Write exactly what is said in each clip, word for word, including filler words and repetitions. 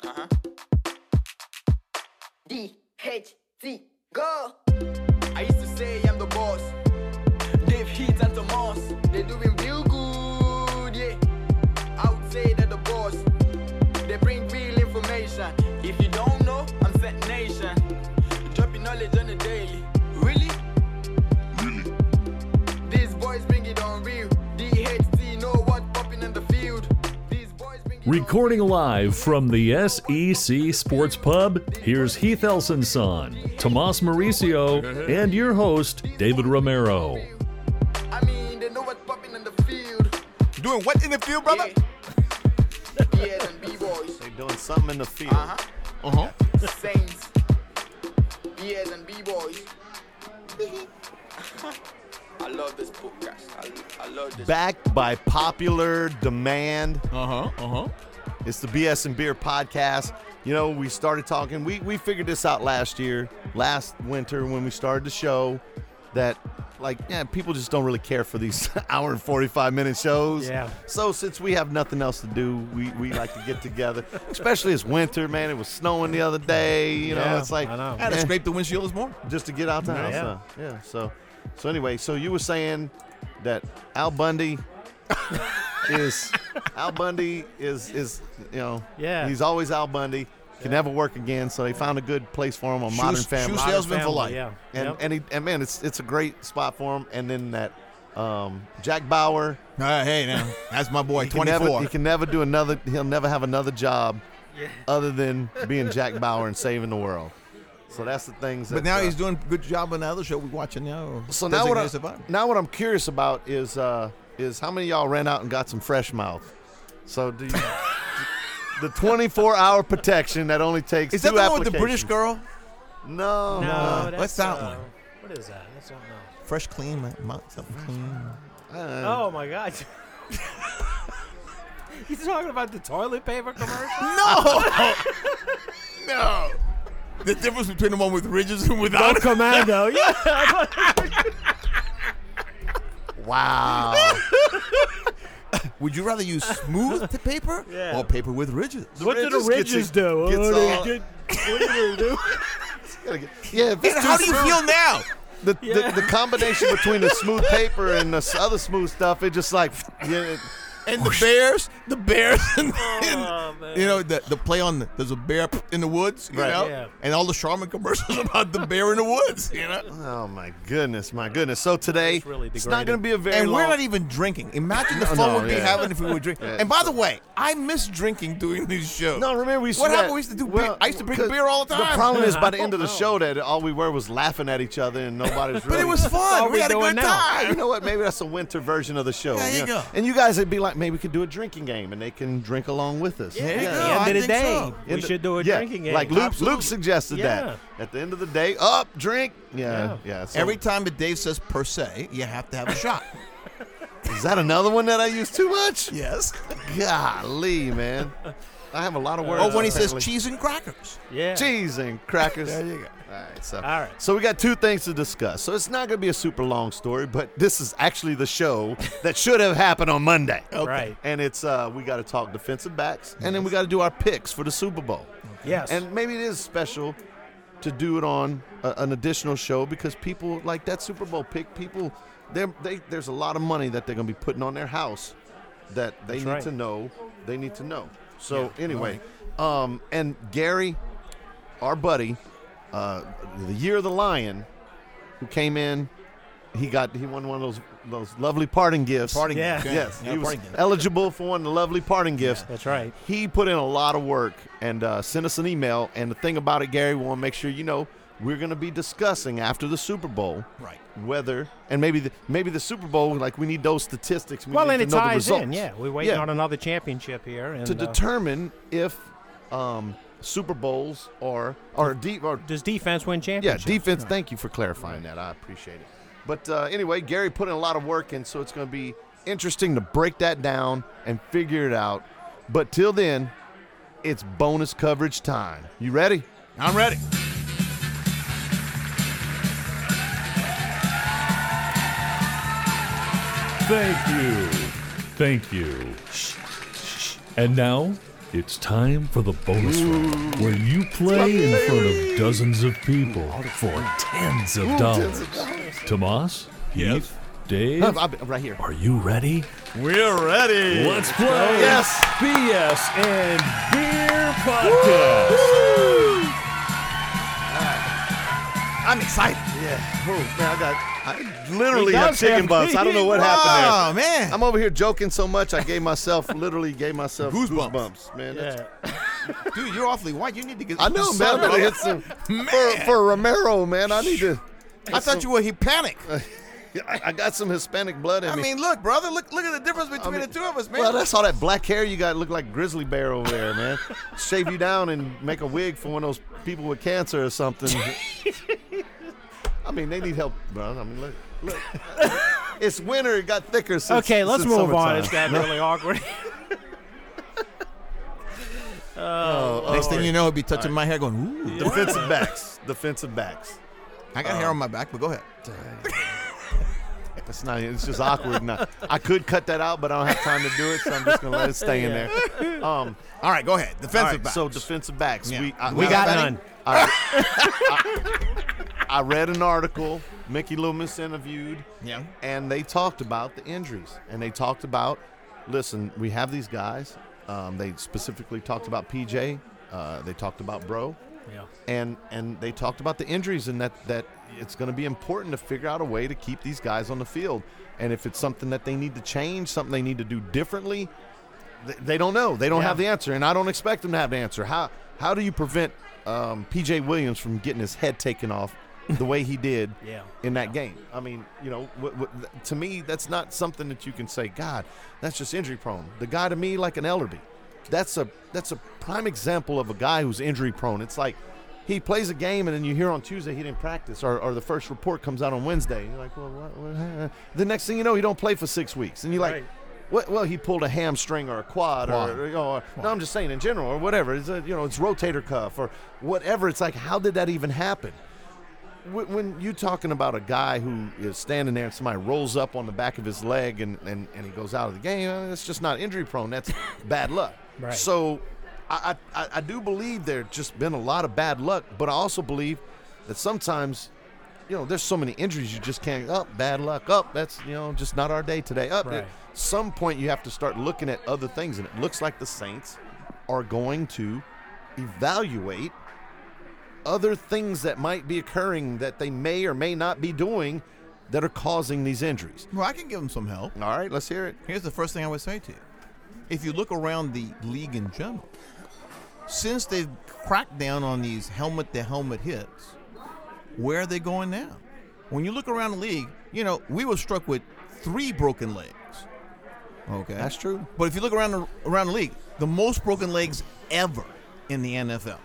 Uh-huh. D H T, go! I used to say I'm the boss. Dave Heat and Tomas, they're doing real good, yeah. I would say that the boss, they bring real information. If you don't know, I'm Set Nation. Dropping knowledge on the daily. Really? Really? These boys bring it on real. D H T know what's popping in the field. These boys bring it Recording live from the S E C Sports Pub, here's Heath Elson-Son, Tomas Mauricio, and your host, David Romero. I mean, they know what's popping in the field. Doing what in the field, brother? Yeah, yeah and B-boys. They doing something in the field. Uh-huh. Uh-huh. Saints. Yeah and B-boys. I love this podcast. I, I love this. Backed by popular demand. Uh-huh. Uh-huh. It's the B S and Beer podcast. You know, we started talking. We we figured this out last year, last winter when we started the show, that like, yeah, people just don't really care for these hour and forty-five minute shows. Yeah. So since we have nothing else to do, we, we like to get together, especially it's winter, man. It was snowing the other day. You know, Yeah, it's like I know. I had to eh, scrape the windshield this morning. just to get out the house. Yeah. huh? Yeah. So, so anyway, so you were saying that Al Bundy is Al Bundy is is you know Yeah. he's always Al Bundy. Can never work again, so they found a good place for him on Shoe- Modern Family. shoe salesman for Family, life. Yeah. And Yep. and he and man, it's it's a great spot for him. And then that um, Jack Bauer, Uh, hey, now, that's my boy, he can, never, twenty-four. he can never do another. He'll never have another job other than being Jack Bauer and saving the world. So that's the things. That, But now uh, he's doing a good job on the other show we're watching now. So now what, I, Designated Survivor. now what I'm curious about is uh, is how many of y'all ran out and got some fresh mouth. So do you, the twenty-four hour protection that only takes Is two that the one with the British applications. girl? No, No, no. that's, what's that uh, one? What is that? That's not, no. Fresh, clean, my mouth, something clean. Uh, Oh my God! He's talking about the toilet paper commercial. No! No! The difference between the one with ridges and without it. Commando. Yeah. Wow. Would you rather use smooth t- paper Yeah. or paper with ridges? What do the Ridges gets ridges it- do? gets What do all- they do? What do they do? Yeah, if it's And how too do you smooth, feel now? The, Yeah. the, the combination between the smooth paper and the s- other smooth stuff, it just like, yeah, it- And the bears, the bears, and, Oh, and, man. you know, the, the play on the, there's a bear in the woods, you Right. know, Yeah. and all the Charmin commercials about the bear in the woods, you know. oh my goodness, my goodness. So today, It's really it's not degrading. going to be a very And long. we're not even drinking. Imagine the No, fun no, we'd be yeah. having if we were drinking. Yeah. And by the way, I miss drinking doing these shows. No, remember we used What to do happened? that- We used to do well, beer. I used to bring 'cause beer all the The time. problem is by the I end of the don't show that all we were was laughing at each other and nobody's really. But it was fun. all We we had a doing good now. time. You know what? Maybe that's a winter version of the show. There you know? go. And you guys would be like, maybe we could do a drinking game, and they can drink along with us. There you At go. the I end of the think day, so. we In the- should do a yeah, drinking game. Like Luke, Absolutely. Luke suggested Yeah. that. At the end of the day, up, drink. Yeah, yeah. so- Every time that Dave says per se, you have to have a shot. is that another one that I use too much? Yes. Golly, man. I have a lot of words. Or when he says apparently. cheese and crackers. Yeah. cheese and crackers. There you go. All right, so, All right. so we got two things to discuss. So it's not going to be a super long story, but this is actually the show that should have happened on Monday. Right. And it's uh, we got to talk defensive backs, and then we got to do our picks for the Super Bowl. Yes. And maybe it is special to do it on a, an additional show because people like that Super Bowl pick. People, they're- they there's a lot of money that they're going to be putting on their house that they That's need right. to know. They need to know. So anyway, um, and Gary, our buddy, uh, the year of the lion, who came in, he got he won one of those those lovely parting gifts. Parting Yeah. gift. Yes, Yeah, he was parting gift. eligible for one of the lovely parting gifts. That's right. He put in a lot of work and uh, sent us an email. And the thing about it, Gary, we want to make sure you know we're going to be discussing after the Super Bowl Right. whether and maybe the, maybe the Super Bowl, like we need those statistics. We Well, need and to it know the ties results. in. Yeah, we're waiting Yeah. on another championship here, and to uh, determine if um, Super Bowls are or deep or does defense win yeah championships? defense. Thank you for clarifying that. I appreciate it. But uh, anyway, Gary put in a lot of work, and so it's going to be interesting to break that down and figure it out. But till then, it's bonus coverage time. You ready? I'm ready. Thank you. Thank you. And now, It's time for the bonus round, where you play in front of dozens of people for tens of dollars. Tomas, Heath, Dave, I'm, I'm right here. are you ready? We're ready. Let's play Yes. B S and Beer Podcast. I'm excited. Yeah. Oh, man, I got. I literally He have does chicken have- bumps. I don't know what happened Oh, there. man. I'm over here joking so much, I gave myself, literally gave myself Goosebumps. goosebumps, man. That's- Yeah. Dude, you're awfully white. You need to get I know, man. I'm sun, gonna bro. hit some for, for Romero, man. I need to. I thought you were Hispanic. I, I got some Hispanic blood in I me. mean, look, brother. Look, look at the difference between mean, the two of us, man. Well, that's all that black hair you got. Look like grizzly bear over there, man. Shave you down and make a wig for one of those people with cancer or something. I mean, they need help, bro. I mean, look, look. It's winter. It got thicker since. Okay, let's since move on. summertime. It's gotten really awkward. Next thing you know, he'll be touching my hair, going, "Ooh." Defensive backs. Defensive backs. I got hair on my back, but go ahead. It's not. It's just awkward. Now, I could cut that out, but I don't have time to do it, so I'm just gonna let it stay in there. Um, All right, go ahead. Defensive all right, back. So defensive backs. Yeah. We I, We I- got I- none. I, I, I read an article Mickey Loomis interviewed, Yeah. and they talked about the injuries, and they talked about, listen, we have these guys. Um, they specifically talked about P J. Uh, they talked about Bro. Yeah. and and they talked about the injuries and that that it's going to be important to figure out a way to keep these guys on the field. And if it's something that they need to change, something they need to do differently, they, they don't know. They don't Yeah. have the answer, and I don't expect them to have the answer. How how do you prevent um, P J Williams from getting his head taken off the way he did Yeah. in that game? I mean, you know, w- w- to me, that's not something that you can say, God, that's just injury prone. The guy to me, like an Ellerby, that's a that's a prime example of a guy who's injury prone. It's like he plays a game and then you hear on Tuesday he didn't practice, or, or the first report comes out on Wednesday. You're like, well, what, what, huh? The next thing you know, he don't play for six weeks, and you're like, Right. what? Well, he pulled a hamstring or a quad, Quad. or, or, you know, or no, I'm just saying in general, or whatever. It's a, you know, it's rotator cuff or whatever. It's like, how did that even happen? When when you talking about a guy who is standing there and somebody rolls up on the back of his leg and, and, and he goes out of the game, uh, it's just not injury prone. That's bad luck. Right. So I, I, I do believe there just been a lot of bad luck, but I also believe that sometimes, you know, there's so many injuries you just can't, up, bad luck, up, that's, you know, just not our day today. Up. Right. At some point you have to start looking at other things, and it looks like the Saints are going to evaluate other things that might be occurring that they may or may not be doing that are causing these injuries. Well, I can give him some help. All right, let's hear it. Here's the first thing I would say to you. If you look around the league in general, since they've cracked down on these helmet-to-helmet hits, where are they going now? When you look around the league, you know, we were struck with three broken legs. Okay. That's true. But if you look around the, around the league, the most broken legs ever in the N F L.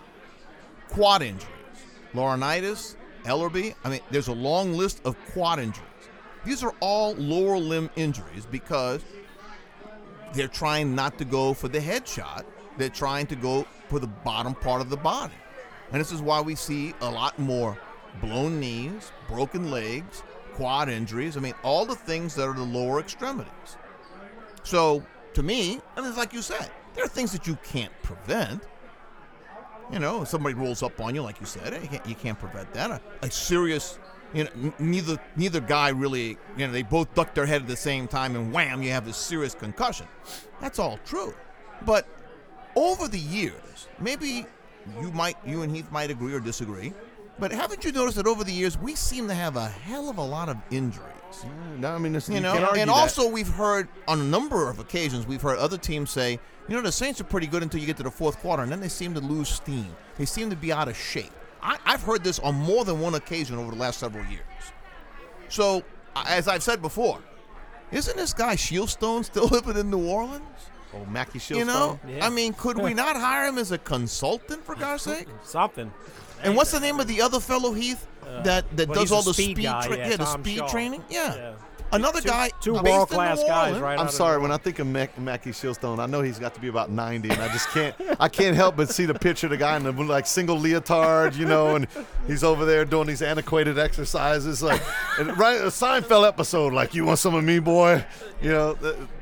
Quad injuries. Laurinaitis, Ellerby. I mean, there's a long list of quad injuries. These are all lower limb injuries because they're trying not to go for the headshot. They're trying to go for the bottom part of the body. And this is why we see a lot more blown knees, broken legs, quad injuries. I mean, all the things that are the lower extremities. So, to me, and it's like you said, there are things that you can't prevent. You know, if somebody rolls up on you, like you said, you can't, you can't prevent that. A, a serious, you know, n- neither neither guy really, you know, they both duck their head at the same time, and wham, you have this serious concussion. That's all true. But over the years, maybe you might, you and Heath might agree or disagree, but haven't you noticed that over the years we seem to have a hell of a lot of injuries? No, I mean, it's, You you know, can't argue and that. also we've heard on a number of occasions, we've heard other teams say, you know, the Saints are pretty good until you get to the fourth quarter, and then they seem to lose steam. They seem to be out of shape. I, I've heard this on more than one occasion over the last several years. So, as I've said before, isn't this guy Shieldstone still living in New Orleans? Oh, Mackie Shieldstone. You know, Yeah. I mean, could we not hire him as a consultant, for God's sake? Something. And what's the name of the other fellow, Heath, that, that well, does he's a all the speed speed, guy, tra- yeah, yeah, the Tom speed Shaw. training? Yeah. Yeah. Another Two- guy, two based in world-class New guys, Orleans. right? I'm out of sorry, New when I think of Mac- Mackie Shieldstone, I know he's got to be about ninety, and I just can't I can't help but see the picture of the guy in the like single leotard, you know, and he's over there doing these antiquated exercises, like and right a Seinfeld episode, like, you want some of me, boy? You know, th-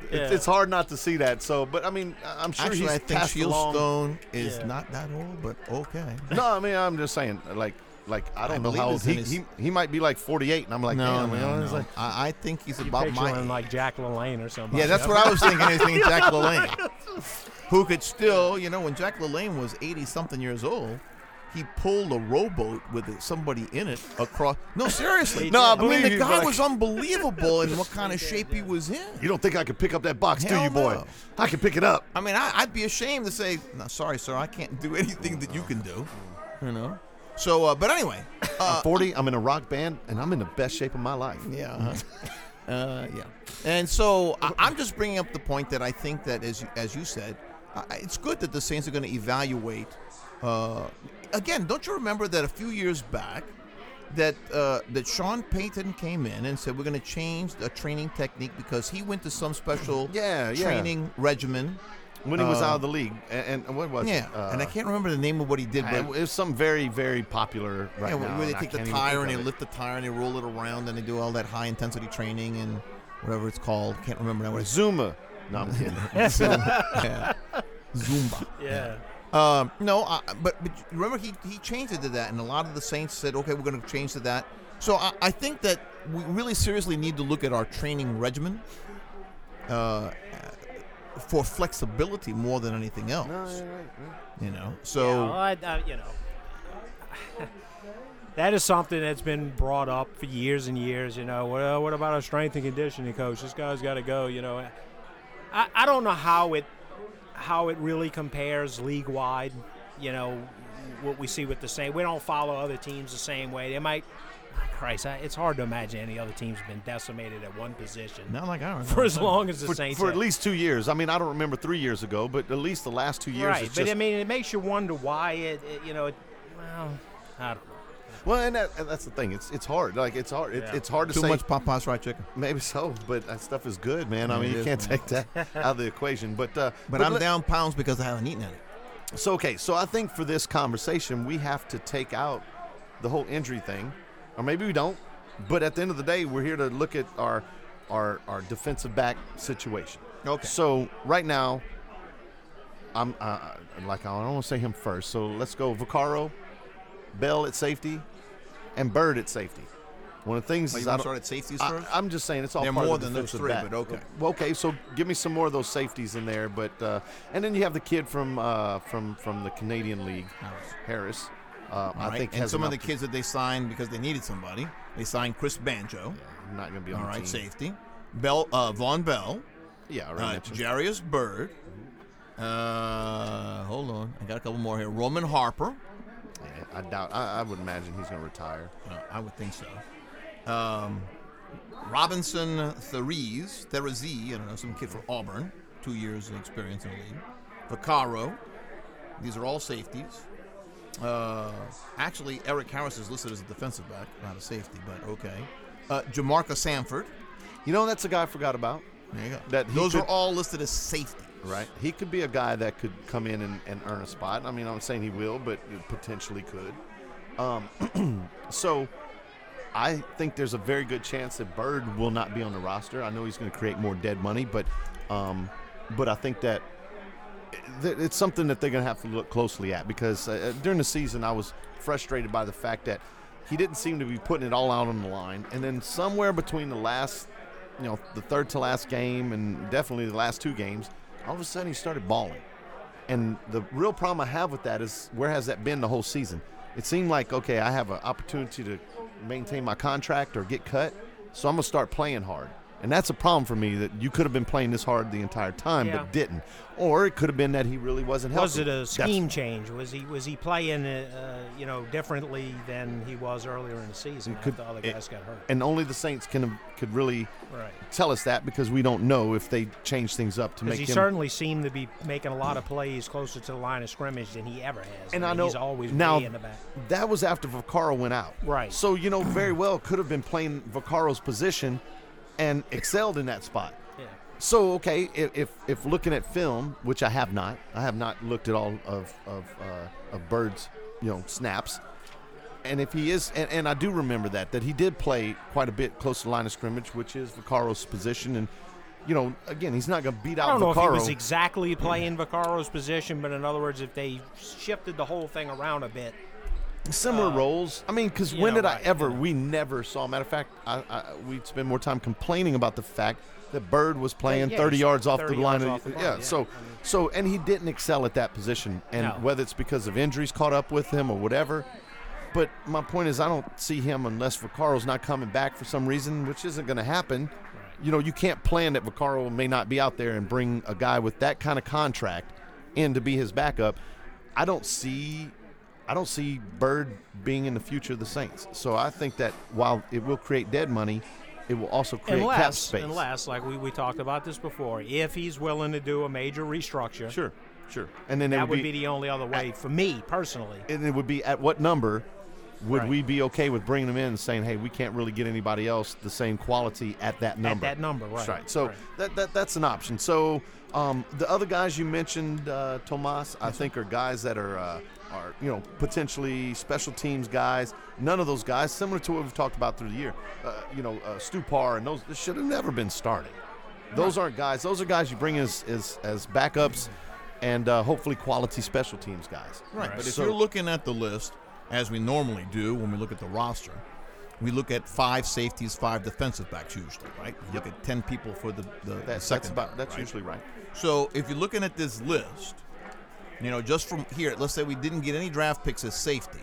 It's, Yeah. it's hard not to see that. So, but I mean, I'm sure Actually, he's I think passed along. Shieldstone is Yeah. not that old, but okay. No, I mean, I'm just saying, like, like I don't I know believe how old it's in he, his- he he might be like forty-eight, and I'm like, no, damn, no, you know, no. it's like, I, I think he's You about picture my him age. like Jack LaLanne or something. Yeah, that's what I was thinking. I was thinking Jack LaLanne, who could still, you know, when Jack LaLanne was eighty-something years old, he pulled a rowboat with somebody in it across. No, seriously. No, I I mean, believe the you, guy but I was unbelievable in what kind of shape he was in. you don't think I could pick up that box, do Hell you, boy? no. I can pick it up. I mean, I, I'd be ashamed to say, no, sorry, sir, I can't do anything that you can do. You know? So, uh, but anyway. Uh, I'm forty. I'm in a rock band, and I'm in the best shape of my life. Yeah. Uh-huh. uh, yeah. And so I, I'm just bringing up the point that I think that, as you, as you said, uh, it's good that the Saints are going to evaluate. Uh, again, don't you remember that a few years back that uh, that Sean Payton came in and said we're going to change the training technique because he went to some special Yeah, yeah. training regimen. When he was Uh, out of the league, and, and what was Yeah, it? Uh, and I can't remember the name of what he did, it but was something very, very popular right yeah, now. where they and I take the can't even tire think and they of it. lift the tire and they roll it around and they do all that high intensity training and whatever it's called. Can't remember now what it's Zuma. No, I'm kidding. yeah. Zumba. Yeah. Um, no, I, but, but remember he, he changed it to that, and a lot of the Saints said, okay, we're going to change to that. So I, I think that we really seriously need to look at our training regimen uh, for flexibility more than anything else. No, you're right, right. You know, Yeah, so well, I, I, you know, that is something that's been brought up for years and years. You know, well, what about our strength and conditioning coach? This guy's got to go. You know, I, I don't know how it how it really compares league wide. You know, what we see with the same. We don't follow other teams the same way. They might. Christ, I- it's hard to imagine any other team's been decimated at one position not like ours. for as long as the For, Saints for at have. least two years. I mean, I don't remember three years ago, but at least the last two years. Right, it's but just, I mean, it makes you wonder why it, it you know, it, well, I don't know. well, and, that, and that's the thing. It's it's hard. Like it's hard. It, Yeah. It's hard to Too say. much Popeyes fried chicken. Maybe so, but that stuff is good, man. I Yeah, mean, it you is, can't man. take that out of the equation. But uh, But, I'm let- down pounds because I haven't eaten any. So okay, so I think for this conversation, we have to take out the whole injury thing, or maybe we don't. But at the end of the day, we're here to look at our our our defensive back situation. Okay. So right now, I'm uh, like I don't want to say him first. So let's go Vaccaro, Bell at safety, and Bird at safety. One of the things Oh, is you I want to don't- start at safeties I, first? I'm just saying it's all They're part more of the than those defensive three, back. but okay. Well, okay, so give me some more of those safeties in there, but uh, and then you have the kid from uh, from from the Canadian League, Harris. Uh, All I right, think and has some of enough the to- kids that they signed because they needed somebody. They signed Chris Banjo. not going to be on All the right, team. safety. Bell, uh, Von Bell. Yeah, I already Uh, mentioned. Jarius Bird. Uh, hold on, I got a couple more here. Roman Harper. Yeah, I doubt. I, I would imagine he's going to retire. Uh, I would think so. Um, Robinson Therese, Therese, I don't know, some kid from Auburn, two years of experience in the league. Vaccaro. These are all safeties. Uh, actually, Eric Harris is listed as a defensive back, not a safety, but okay. Uh, Jamarca Sanford. You know, that's a guy I forgot about. There you go. That he Those could- are all listed as safety. Right, he could be a guy that could come in and, and earn a spot. I mean, I'm not saying he will, but it potentially could. Um, so, I think there's a very good chance that Bird will not be on the roster. I know he's going to create more dead money, but um, but I think that th- it's something that they're going to have to look closely at because uh, during the season I was frustrated by the fact that he didn't seem to be putting it all out on the line, and then somewhere between the last, you know, the third to last game and definitely the last two games, all of a sudden he started balling. And the real problem I have with that is where has that been the whole season? It seemed like, okay, I have an opportunity to maintain my contract or get cut, so I'm going to start playing hard. And that's a problem for me, that you could have been playing this hard the entire time Yeah. but didn't. Or it could have been that he really wasn't healthy. Was it a That's- scheme change? Was he was he playing uh, you know differently than he was earlier in the season It after could- the other it- guys got hurt? And only the Saints can could really Right. tell us that because we don't know if they change things up to Because make he him. certainly seemed to be making a lot of plays closer to the line of scrimmage than he ever has. And I, I mean, know he's always now way in the back. that was after Vaccaro went out. Right. So, you know, very well could have been playing Vaccaro's position and excelled in that spot. Yeah. So, okay, if, if if looking at film, which I have not, I have not looked at all of of, uh, of Bird's, you know, snaps. And if he is, and, and I do remember that, that he did play quite a bit close to the line of scrimmage, which is Vaccaro's position. And you know, again, he's not going to beat I out don't know Vaccaro. if he was exactly playing Vaccaro's position, but in other words, if they shifted the whole thing around a bit. Similar uh, roles. I mean, because you when know, did I right, ever? you know. We never saw. Matter of fact, I, I, we'd spend more time complaining about the fact that Bird was playing yeah, thirty he's yards off thirty the line. yards Of, off the line, yeah, yeah. So, I mean- so, and he didn't excel at that position. And No. whether it's because of injuries caught up with him or whatever. But my point is, I don't see him unless Vaccaro's not coming back for some reason, which isn't going to happen. You know, you can't plan that Vaccaro may not be out there and bring a guy with that kind of contract in to be his backup. I don't see, I don't see Bird being in the future of the Saints. So I think that while it will create dead money, it will also create cap Unless, space. unless, like we, we talked about this before, if he's willing to do a major restructure, Sure, sure. And then it that would would be the only other way for me personally. and it would be at what number would Right. we be okay with bringing them in and saying, hey, we can't really get anybody else the same quality at that number? At that number, right. Right. So right. That, that that's an option. So um, the other guys you mentioned, uh, Tomas, I think are guys that are uh, are you know potentially special teams guys. None of those guys, similar to what we've talked about through the year, uh, you know, uh, Stupar and those this should have never been starting. Those aren't guys. Those are guys you bring as as, as backups and uh, hopefully quality special teams guys. Right. But if So- you're looking at the list, as we normally do when we look at the roster, we look at five safeties, five defensive backs usually, right? We look at ten people for the, the, the That's, second. that's about that's right? usually right. So if you're looking at this list, you know, just from here, let's say we didn't get any draft picks as safety,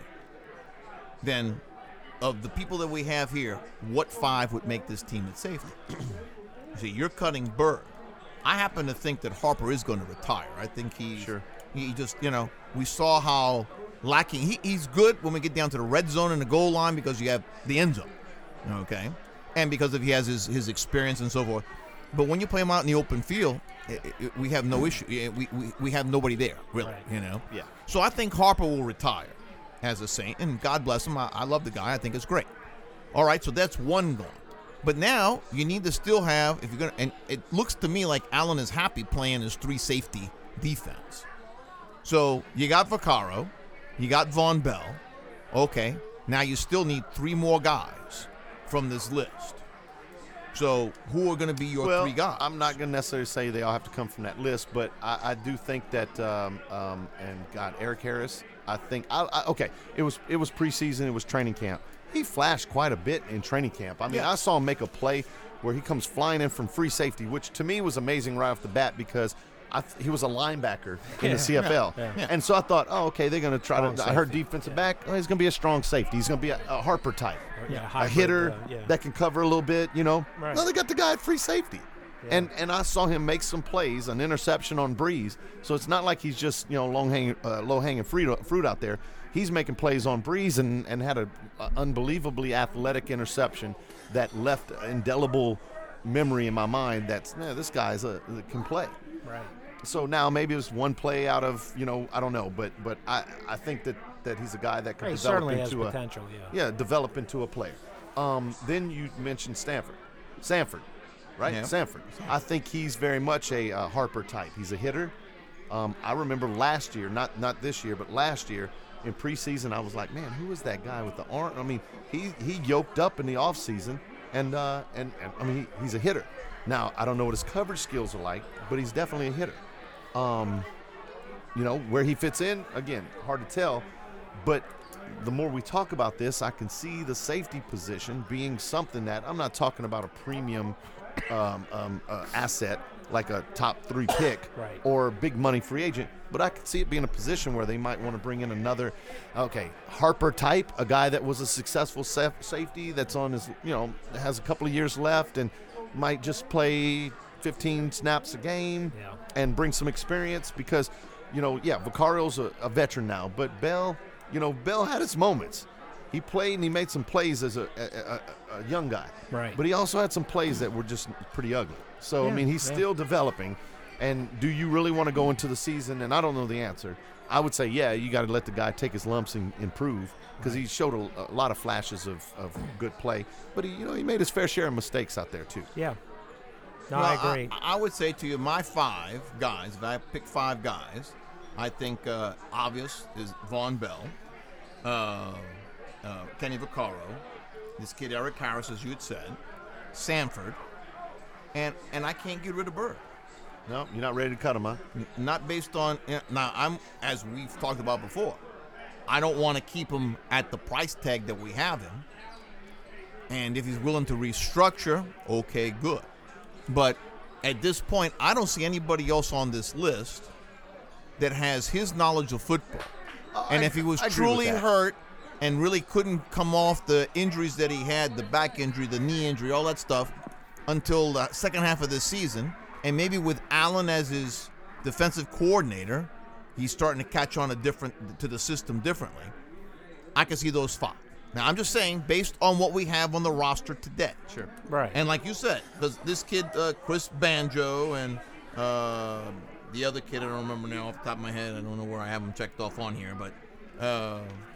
then of the people that we have here, what five would make this team at safety? See, you're cutting Bird. I happen to think that Harper is going to retire. I think he Sure. he just, you know, we saw how lacking. He, he's good when we get down to the red zone and the goal line because you have the end zone, okay? And because of he has his, his experience and so forth. But when you play him out in the open field, it, it, we have no issue. It- we, we, we have nobody there, really, Right. you know? Yeah. So I think Harper will retire as a Saint, and God bless him. I, I love the guy. I think it's great. All right, so that's one gone. But now you need to still have, if you're going to, and it looks to me like Allen is happy playing his three safety defense. So you got Vaccaro, you got Von Bell. Okay, now you still need three more guys from this list. So who are going to be your well, three guys? I'm not going to necessarily say they all have to come from that list, but I, I do think that, um, um, and God, Eric Harris, I think, I, I, okay, it was it was preseason, it was training camp. He flashed quite a bit in training camp. I mean, Yeah. I saw him make a play where he comes flying in from free safety, which to me was amazing right off the bat because I th- he was a linebacker in Yeah, the C F L. yeah, yeah. And so I thought, oh, okay, they're going to try Strong to, I heard safety, defensive back, oh, he's going to be a strong safety. He's going to be a, a Harper type. Yeah, a hybrid, hitter uh, yeah. that can cover a little bit, you know. Right. No, they got the guy at free safety. And and I saw him make some plays, an interception on Breeze. So it's not like he's just, you know, long hanging, uh, low hanging fruit, fruit out there. He's making plays on Breeze and, and had an unbelievably athletic interception that left an indelible memory in my mind that's, man, this guy's a, can play. Right. So now maybe it was one play out of, you know, I don't know, but but I, I think that, that he's a guy that can He develop certainly has into a potential, yeah. yeah, develop into a player. Um, then you mentioned Stanford, Sanford, right? Yeah. Sanford. I think he's very much a uh, Harper type. He's a hitter. Um, I remember last year, not not this year, but last year in preseason, I was like, man, who is that guy with the arm? I mean, he he yoked up in the offseason, and uh, and, and I mean, he, he's a hitter. Now I don't know what his coverage skills are like, but he's definitely a hitter. Um, you know where he fits in, again, hard to tell, but the more we talk about this, I can see the safety position being something that I'm not talking about a premium um, um, uh, asset like a top three pick Right. or big money free agent, but I could see it being a position where they might want to bring in another, okay, Harper type, a guy that was a successful saf- safety that's on his, you know, has a couple of years left and might just play fifteen snaps a game Yeah. and bring some experience because, you know, yeah, Vaccario's a, a veteran now, but Bell, you know, Bell had his moments. He played and he made some plays as a, a, a, a young guy. Right. But he also had some plays that were just pretty ugly. So, I Yeah, mean, he's yeah. still developing. And do you really want to go into the season? And I don't know the answer. I would say, yeah, you got to let the guy take his lumps and improve because he showed a, a lot of flashes of, of good play. But, he, you know, he made his fair share of mistakes out there, too. Yeah. No, Well, I agree. I, I would say to you, my five guys, if I pick five guys, I think uh, obvious is Von Bell, uh, uh, Kenny Vaccaro, this kid Eric Harris, as you had said, Sanford, and and I can't get rid of Bird. No, you're not ready to cut him, huh? Not based on now. I'm as we've talked about before. I don't want to keep him at the price tag that we have him. And if he's willing to restructure, okay, good. But at this point, I don't see anybody else on this list that has his knowledge of football. Uh, and I- if he was I agree truly with that. hurt and really couldn't come off the injuries that he had, the back injury, the knee injury, all that stuff, until the second half of this season, and maybe with Allen as his defensive coordinator, he's starting to catch on a different to the system differently. I can see those five. Now, I'm just saying, based on what we have on the roster today. Sure. Right. And like you said, because this kid, uh, Chris Banjo, and uh, the other kid, I don't remember now off the top of my head. I don't know where I have them checked off on here. But, uh,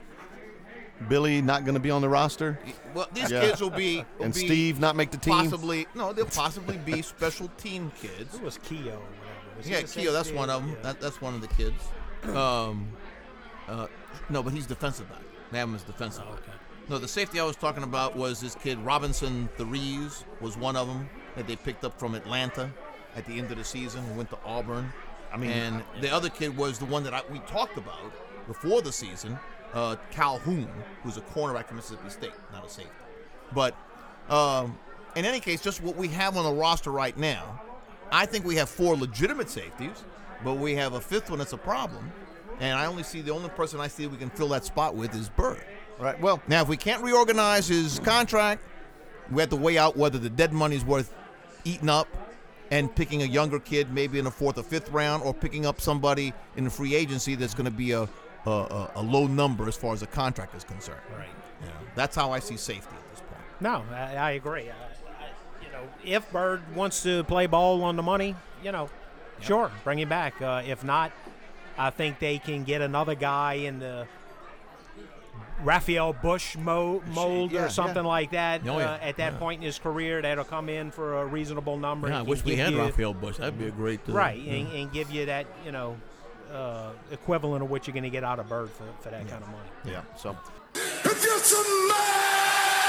Billy not going to be on the roster, well, these Yeah. kids will be. Will and be Steve not make the team. Possibly. No, they'll possibly be special team kids. Who was Keo or whatever? Was he Yeah, the Keo, that's safety? one of them. Yeah. That, that's one of the kids. Um, uh, no, but he's defensive back. They have him as defensive Oh, back. okay. No, the safety I was talking about was this kid Robinson Therese was one of them that they picked up from Atlanta at the end of the season. Who went to Auburn. I mean, and the other kid was the one that I, we talked about before the season, uh, Calhoun, who's a cornerback from Mississippi State, not a safety. But um, in any case, just what we have on the roster right now, I think we have four legitimate safeties, but we have a fifth one that's a problem. And I only see the only person I see we can fill that spot with is Bird. right. Well, Now, if we can't reorganize his contract, we have to weigh out whether the dead money's worth eating up and picking a younger kid maybe in the fourth or fifth round, or picking up somebody in the free agency that's going to be a, a, a, a low number as far as the contract is concerned. Right. You know, that's how I see safety at this point. No, I, I agree. I, I, you know, if Bird wants to play ball on the money, you know, sure, bring him back. Uh, if not, I think they can get another guy in the Raphael Bush mo- mold yeah, or something yeah. like that Oh, yeah, uh, at that yeah. point in his career that'll come in for a reasonable number. Yeah, I and wish can we give had you, Raphael Bush. That'd be a great uh, Right, yeah. and, and give you that, you know, uh, equivalent of what you're going to get out of Bird for, for that kind of money. yeah. So If you're some man,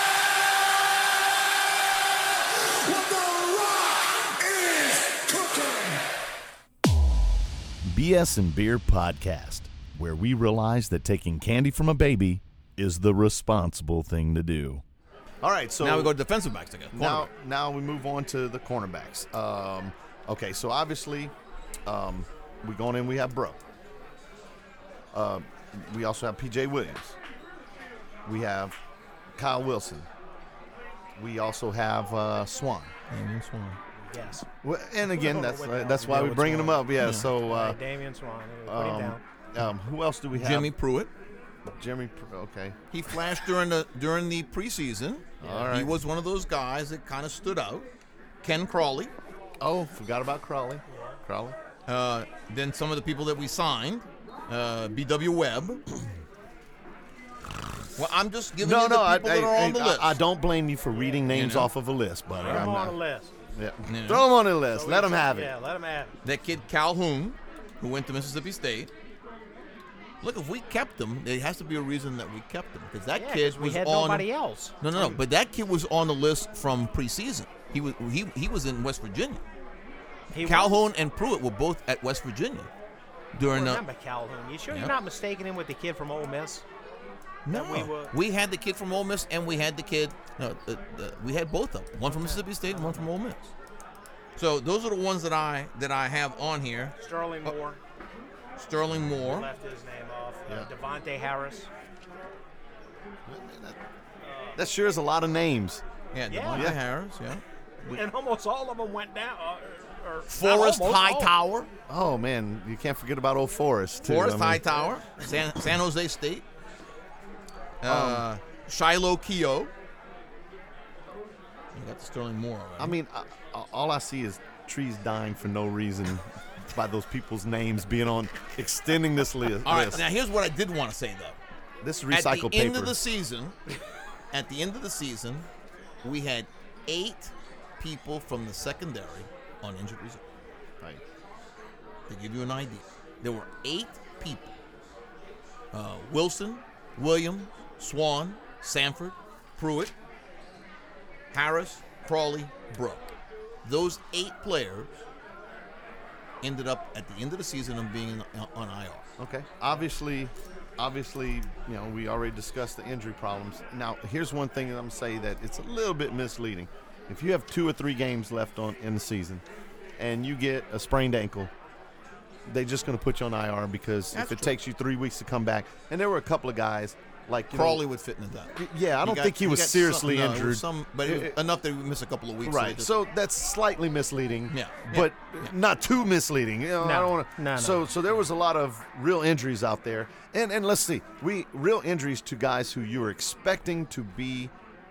what the rock is cooking. B S and Beer Podcast, where we realize that taking candy from a baby is the responsible thing to do. all right. So Now we go to defensive backs again. Now, Cornerback. now we move on to the cornerbacks. Um, okay, so obviously, um, we going in. We have Bro. Uh, we also have P J Williams. We have Kyle Wilson. We also have uh, Swan. Yes. Well, and again, that's With uh, that, that's why yeah, we're with bringing them Swan. up. Yeah. So, uh, Right, Damian Swan. Put him um, down. um, who else do we have? Jimmy Pruitt. Jimmy. Pr- Okay. He flashed during the during the preseason. All He right. was one of those guys that kind of stood out. Ken Crawley. Oh, forgot about Crawley. Crawley. Uh, then some of the people that we signed, uh, B W Webb. Well, I'm just giving No, you no, the I, people that are I- on the I- list. I don't blame you for reading names know? off of a list, buddy. Put him I'm on not- the list. Yeah. Yeah. Throw them on the list. So Let them we- have it. Yeah, let him have it. That kid Calhoun, who went to Mississippi State. Look, if we kept him, there has to be a reason that we kept him, because that Yeah, kid 'cause we was had on. nobody else. No, no, no. But that kid was on the list from preseason. He was he he was in West Virginia. He Calhoun was. and Pruitt were both at West Virginia during the. Remember Calhoun? You sure Yeah. you're not mistaking him with the kid from Ole Miss? No, we were- we had the kid from Ole Miss, and we had the kid. No, uh, uh, we had both of them. One from Mississippi State and one from Ole Miss. So those are the ones that I that I have on here. Sterling Moore Sterling Moore. left his name off. Uh, Devontae Harris. That sure is a lot of names. Yeah, Yeah. Devontae Yeah. Harris. Yeah. And almost all of them went down. Uh, or, or, Forrest not almost, all- Hightower. Oh man, you can't forget about old Forrest too. Forrest I mean, Hightower. San, San Jose State. Uh, Shiloh Keogh. You got the Sterling Moore. Right? I mean, I, I- all I see is trees dying for no reason by those people's names being on extending this list. all right. list. Now here's what I did want to say though. This is At recycled the paper. end of the season, at the end of the season, we had eight people from the secondary on injured reserve. Right. To give you an idea, there were eight people: uh, Wilson, Williams, Swan, Sanford, Pruitt, Harris, Crawley, Bro. those eight players ended up at the end of the season of being on I R. Okay. Obviously, obviously, you know, we already discussed the injury problems. Now, here's one thing that I'm going to say that it's a little bit misleading. If you have two or three games left on in the season and you get a sprained ankle, they're just going to put you on I R because That's if it true. takes you three weeks to come back, and there were a couple of guys like you know, Crawley would fit into that. Yeah, I don't got- think he was got seriously some, no, it was injured. Some, but it was It- it- enough that he would miss a couple of weeks. so they Right, just- so that's slightly misleading. Yeah. but Yeah. not too misleading. You know, I No. don't want to. No, no. So, so there was a lot of real injuries out there, and and let's see, we real injuries to guys who you were expecting to be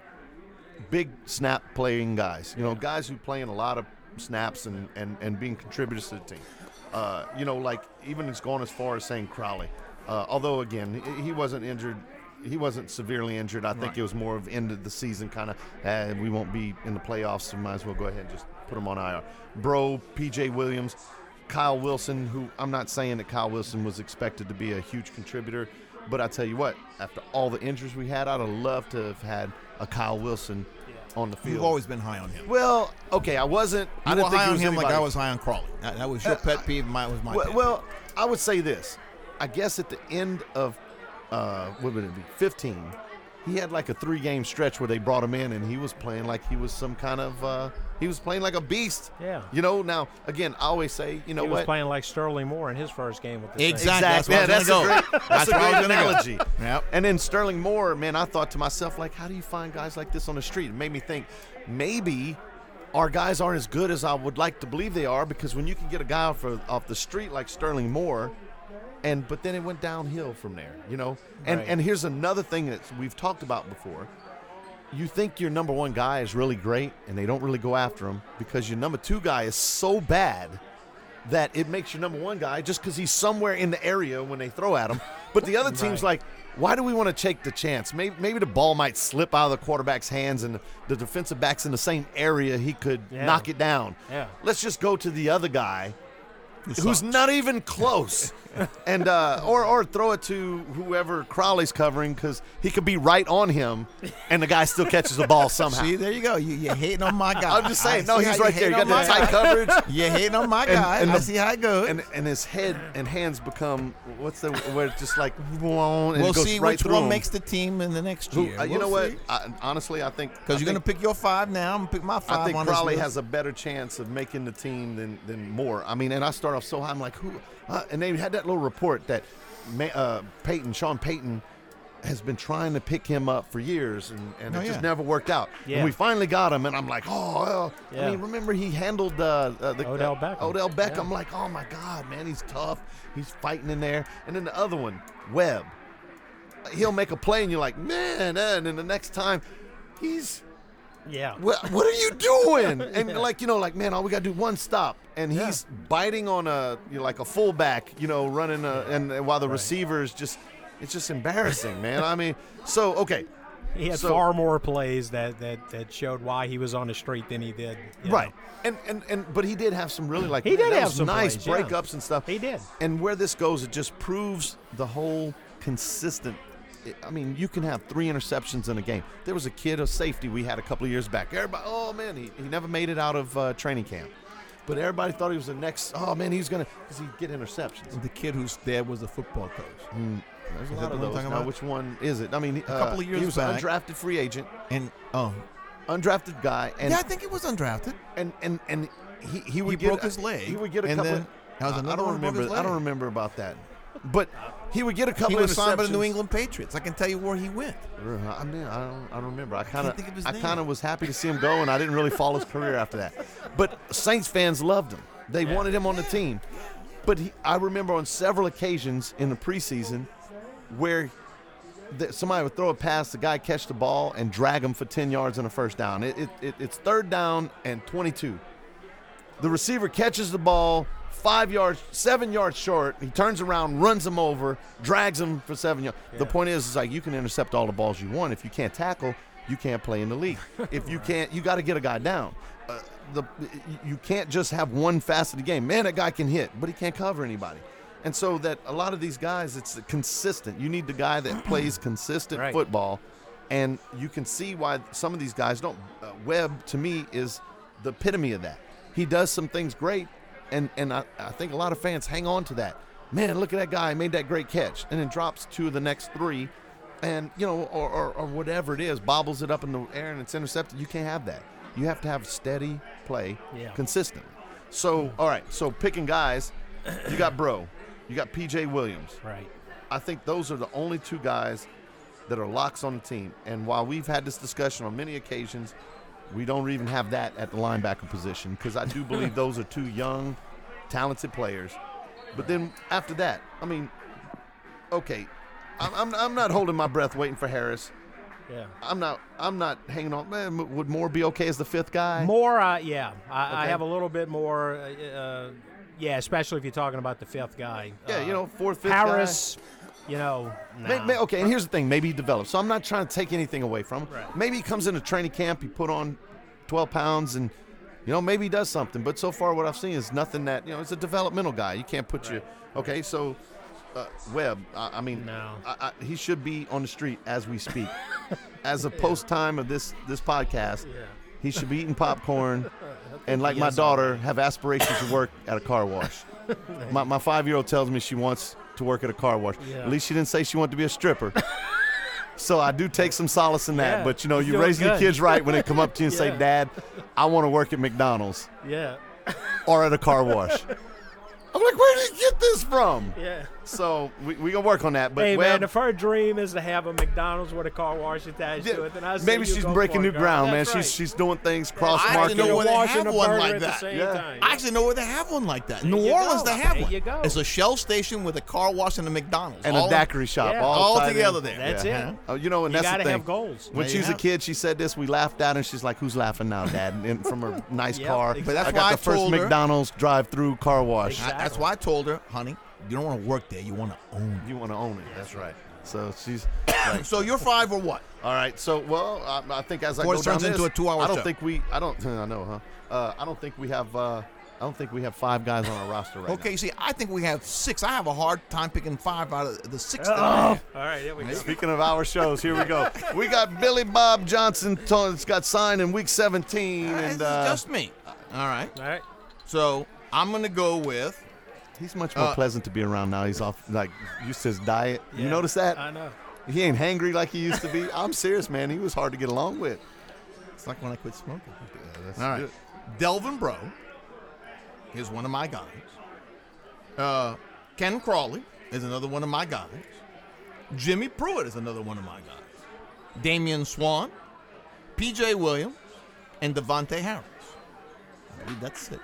big snap playing guys. You know, guys who playing a lot of snaps and and and being contributors to the team. Uh, you know, like even it's going as far as saying Crowley. Uh, although again, he, he wasn't injured. He wasn't severely injured. I think Right. it was more of end of the season kind of. Uh, we won't be in the playoffs, so might as well go ahead and just put him on I R. Bro, P J Williams, Kyle Wilson, who I'm not saying that Kyle Wilson was expected to be a huge contributor, but I tell you what, after all the injuries we had, I'd have loved to have had a Kyle Wilson on the field. You've always been high on him. Well, okay, I wasn't. You I didn't were think high he on was him like I anybody. was high on Crawley. That, that was your pet peeve. Mine was my Well, pet well, I would say this. I guess at the end of uh, what would it be, fifteen, he had like a three-game stretch where they brought him in, and he was playing like he was some kind of uh, he was playing like a beast. Yeah. You know. Now, again, I always say, you know He was what? playing like Sterling Moore in his first game with the Saints. Exactly. Exactly. That's Yeah, where I that's was a gonna great, go. that's a That's where I was great gonna go. analogy. Yep. And then Sterling Moore, man, I thought to myself, like, how do you find guys like this on the street? It made me think maybe our guys aren't as good as I would like to believe they are, because when you can get a guy off, of, off the street like Sterling Moore, and but then it went downhill from there, you know. And Right. and here's another thing that we've talked about before. You think your number one guy is really great, and they don't really go after him because your number two guy is so bad that it makes your number one guy just because he's somewhere in the area when they throw at him. But the other team's Right. like, why do we want to take the chance? Maybe, maybe the ball might slip out of the quarterback's hands and the, the defensive back's in the same area. He could Yeah. knock it down. Yeah. Let's just go to the other guy who's sucks. not even close, and uh, or or throw it to whoever Crowley's covering because he could be right on him, and the guy still catches the ball somehow. See, there you go. You, you're hating on my guy. I'm just saying, I no, see he's how right you there. You hate got on the my tight guy. coverage. You're hating on my And- guy. and I the- see how it goes. And and his head and hands become what's the where it's just like and we'll it goes see right which through one him. makes the team in the next Who, year. uh, you We'll know what? see. I, honestly, I think Because you're going to pick your five now. I'm going to pick my five I think on Crowley this list. has a better chance of making the team than than Moore. I mean, and I start off so high. I'm like, who? Uh, and they had that little report that Ma- uh, Peyton, Sean Payton, has been trying to pick him up for years, and, and Oh, it just yeah. never worked out. Yeah. And we finally got him, and I'm like, oh, well. I Yeah. mean, remember he handled uh, uh, the Odell uh, Beckham. Odell Beckham. Yeah. I'm like, oh my God, man, he's tough. He's fighting in there. And then the other one, Webb. He'll make a play, and you're like, man. And then the next time, he's. Yeah. What, what are you doing? And Yeah. like, you know, like, man, all we got to do one stop. And Yeah. he's biting on a, you know, like a fullback, you know, running a, and, and while the Right. receivers just, it's just embarrassing, man. I mean, so, okay. He had So- far more plays that, that, that showed why he was on the street than he did. you Right. know. And, and and but he did have some really like He man, did that have was some nice plays, yeah. breakups and stuff. He did. And where this goes, it just proves the whole consistent. I mean, you can have three interceptions in a game. There was a kid, a safety we had a couple of years back. Everybody, oh man, he, he never made it out of uh, training camp. But everybody thought he was the next. Oh man, he's gonna because he'd get interceptions. The kid whose dad was a football coach. There's a Is lot that of the one I'm those. talking Now, about? which one is it? I mean, a couple of years he was back. an undrafted free agent, And, oh. undrafted guy, and yeah, I think he was undrafted. and and and he he would He get broke a- his leg, He would get a and couple. then of, that was I- I another don't one who broke remember. his I don't leg. remember about that. But he would get a couple He of was signed by the New interceptions. England Patriots. I can tell you where he went. Uh, I mean, I don't, I don't remember. I kind think of his of, I name. kind of was happy to see him go, and I didn't really follow his career after that. But Saints fans loved him. They wanted him on the team. But he, I remember on several occasions in the preseason where the, somebody would throw a pass, the guy catch the ball and drag him for ten yards and a first down. It, it, it, it's third down and twenty-two. The receiver catches the ball five yards, seven yards short. He turns around, runs him over, drags him for seven yards. The point is, is like you can intercept all the balls you want. If you can't tackle, you can't play in the league. If you can't, you got to get a guy down. Uh, the you can't just have one facet of the game. Man, that guy can hit, but he can't cover anybody. And so that a lot of these guys, it's consistent. You need the guy that plays consistent Right. football, and you can see why some of these guys don't. Uh, Webb, to me, is the epitome of that. he does some things great, and and I, I think a lot of fans hang on to that. Man, look at that guy, made that great catch, and then drops two of the next three, and you know, or, or, or whatever it is, bobbles it up in the air and it's intercepted. You can't have that. You have to have steady play, Yeah. consistently. So, all right, so picking guys, you got Bro, you got P J Williams. Right. I think those are the only two guys that are locks on the team. And while we've had this discussion on many occasions, we don't even have that at the linebacker position because I do believe those are two young, talented players. But then after that, I mean, okay, I'm, I'm, I'm not holding my breath waiting for Harris. Yeah. I'm not I'm not hanging on. Man, would Moore be okay as the fifth guy? More, uh, yeah. I, I Okay. have a little bit more, uh, uh, yeah, especially if you're talking about the fifth guy. Yeah, Uh, you know, fourth, fifth Harris, you know, May- nah. may- okay, and here's the thing. Maybe he develops. So I'm not trying to take anything away from him. Right. Maybe he comes into training camp, he put on twelve pounds, and, you know, maybe he does something. But so far what I've seen is nothing that, you know, it's a developmental guy. You can't put you – okay, so uh, Webb, I, I mean, No. I, I, he should be on the street as we speak. As a post-time of this, this podcast, he should be eating popcorn and, like my daughter, have aspirations to work at a car wash. My, my five-year-old tells me she wants to work at a car wash. Yeah. At least she didn't say she wanted to be a stripper. So I do take some solace in that. Yeah, But, you know, you're you doing raising the good. kids right when they come up to you and say, Yeah. Dad, I want to work at McDonald's Yeah. or at a car wash. I'm like, where did you get this from? Yeah. So we we going to work on that. But Hey, Webb, man, if her dream is to have a McDonald's with a car wash attached to it, then I say maybe you she's go breaking for new it, girl. ground, man. That's right. She's she's doing things I cross actually know market. where they Washing have a one burger like at the that. same Yeah. time. I actually know where they have one like that. New you Orleans, go. they have There one. you go. It's a Shell station with a car wash and a McDonald's. And all a daiquiri shop, Yeah. all, all tied in. together there. That's Yeah. it. Oh, you know, and You that's gotta the thing. have goals. When There she you was a have it. kid, she said this. We laughed at her, and she's like, "Who's laughing now, Dad?" And from her nice Yep, car, exactly. But that's I got why the I first told her- McDonald's drive-through car wash. Exactly. I- That's why I told her, honey, you don't want to work there. You want to own You want to own it. That's right. So she's it. So you're five or what? all right. So well, I, I think as I Before go it down turns this, into a two-hour I don't show. think we. I don't. I know, huh? Uh, I don't think we have. Uh, I don't think we have five guys on our roster right Okay, see, I think we have six. I have a hard time picking five out of the six. that we Oh. have. All right, here we go. now. Speaking of our shows, here we go. We got Billy Bob Johnson. It's got signed in week seventeen, This and is uh, just me. All right. All right. So I'm going to go with he's much more Uh, pleasant to be around now. He's off like used to his diet. You Yeah, notice that? I know. He ain't hangry like he used to be. I'm serious, man. He was hard to get along with. it's like when I quit smoking. That's All right. good. Delvin Bro is one of my guys. Uh, Ken Crawley is another one of my guys. Jimmy Pruitt is another one of my guys. Damian Swan, P J Williams, and Devontae Harris. I believe that's six.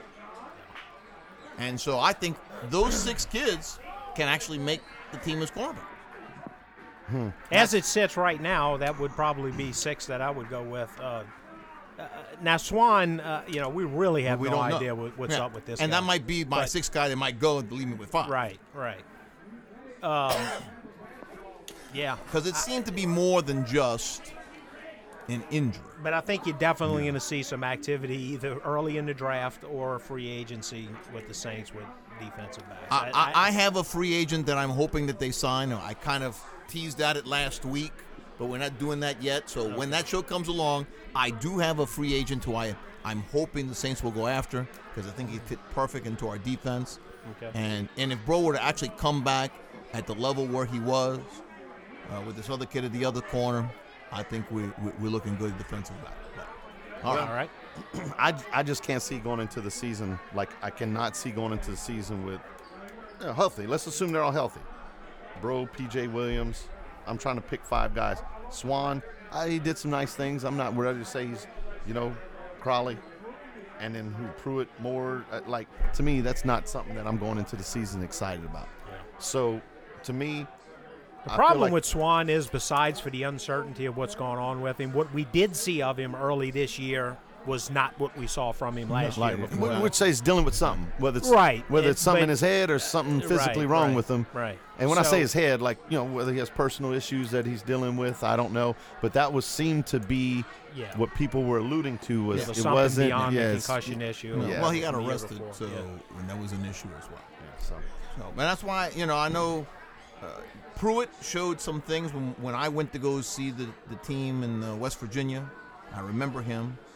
And so I think those six kids can actually make the team as cornerback. As it sits right now, that would probably be six that I would go with. Uh, uh, now, Swan, uh, you know, we really have We no don't know. idea what, what's Yeah. up with this And guy. that might be my But- sixth guy that might go and leave me with five. Right, right. Um, yeah. Because it seemed to be more than just an injury. But I think you're definitely going to see some activity either early in the draft or free agency with the Saints with defensive backs. I, I, I have a free agent that I'm hoping that they sign. I kind of teased at it last week, but we're not doing that yet. So when that show comes along, I do have a free agent who I, I'm hoping the Saints will go after because I think he fit perfect into our defense. Okay. And and if Bro were to actually come back at the level where he was uh, with this other kid at the other corner, I think we, we, we're looking good defensive back. But, all All right. right. I, I just can't see going into the season. Like, I cannot see going into the season with you know, healthy. Let's assume they're all healthy. Bro, P J Williams. I'm trying to pick five guys. Swan, uh, he did some nice things. I'm not ready to say he's, you know, Crawley. And then who, Pruitt, Moore. Uh, like, to me, that's not something that I'm going into the season excited about. So, to me, The I feel problem like- with Swan is, besides for the uncertainty of what's going on with him, what we did see of him early this year was not what we saw from him last Like, year. Before. we would say he's dealing with something, whether it's Right. whether It- it's something but- in his head or something physically Right, wrong right, with him. right. And when I So- say his head, like you know, whether he has personal issues that he's dealing with, I don't know. But that was seemed to be Yeah. what people were alluding to was It was it something wasn't beyond yeah, the it's- concussion issue. Yeah. Well, he got the year arrested, before, so yeah. and that was an issue as well. So, So, but that's why, you know, I know uh, Pruitt showed some things when, when I went to go see the, the team in uh, West Virginia. I remember him.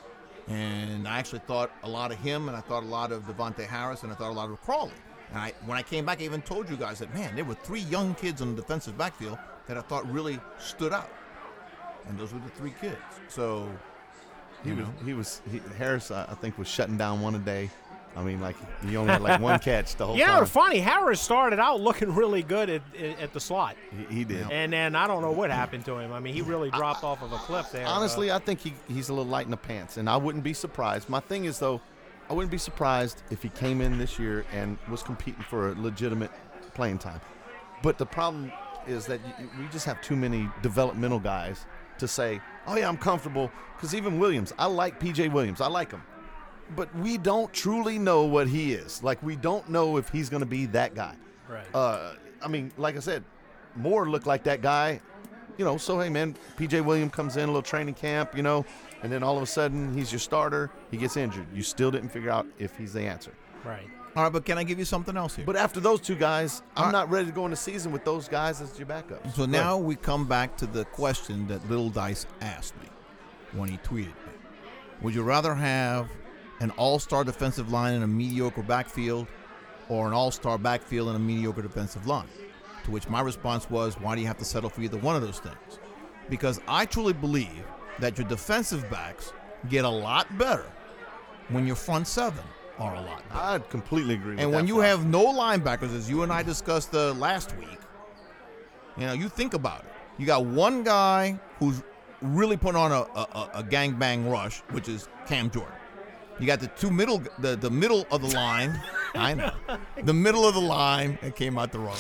And I actually thought a lot of him, and I thought a lot of Devontae Harris, and I thought a lot of Crawley. And I, when I came back, I even told you guys that, man, there were three young kids on the defensive backfield that I thought really stood out. And those were the three kids. So, He you was, know. he was he, Harris, I I think, was shutting down one a day. I mean, like, he only had like one catch the whole Yeah, time. funny. Harris started out looking really good at, at, at the slot. He, he did. And then I don't know what happened to him. I mean, he really dropped off of a cliff there. Honestly, Uh, I think he, he's a little light in the pants, and I wouldn't be surprised. My thing is, though, I wouldn't be surprised if he came in this year and was competing for a legitimate playing time. But the problem is that you, we just have too many developmental guys to say, oh, yeah, I'm comfortable. Because even Williams, I like P J Williams. I like him. But we don't truly know what he is. Like, we don't know if he's going to be that guy. Right. Uh, I mean, like I said, Moore looked like that guy. You know, so, hey, man, P J Williams comes in, a little training camp, you know, and then all of a sudden he's your starter. He gets injured. You still didn't figure out if he's the answer. Right. All right, but can I give you something else here? But after those two guys, I'm right. not ready to go into season with those guys as your backups. So now we come back to the question that Little Dice asked me when he tweeted me. Would you rather have an all-star defensive line and a mediocre backfield, or an all-star backfield and a mediocre defensive line? To which my response was, why do you have to settle for either one of those things? Because I truly believe that your defensive backs get a lot better when your front seven are a lot better. I completely agree with that. And when you Fly. have no linebackers, as you and I discussed uh, last week, you know, you think about it. You got one guy who's really putting on a, a, a gangbang rush, which is Cam Jordan. You got the two middle, the, the middle of the line. I know. The middle of the line. It came out the wrong.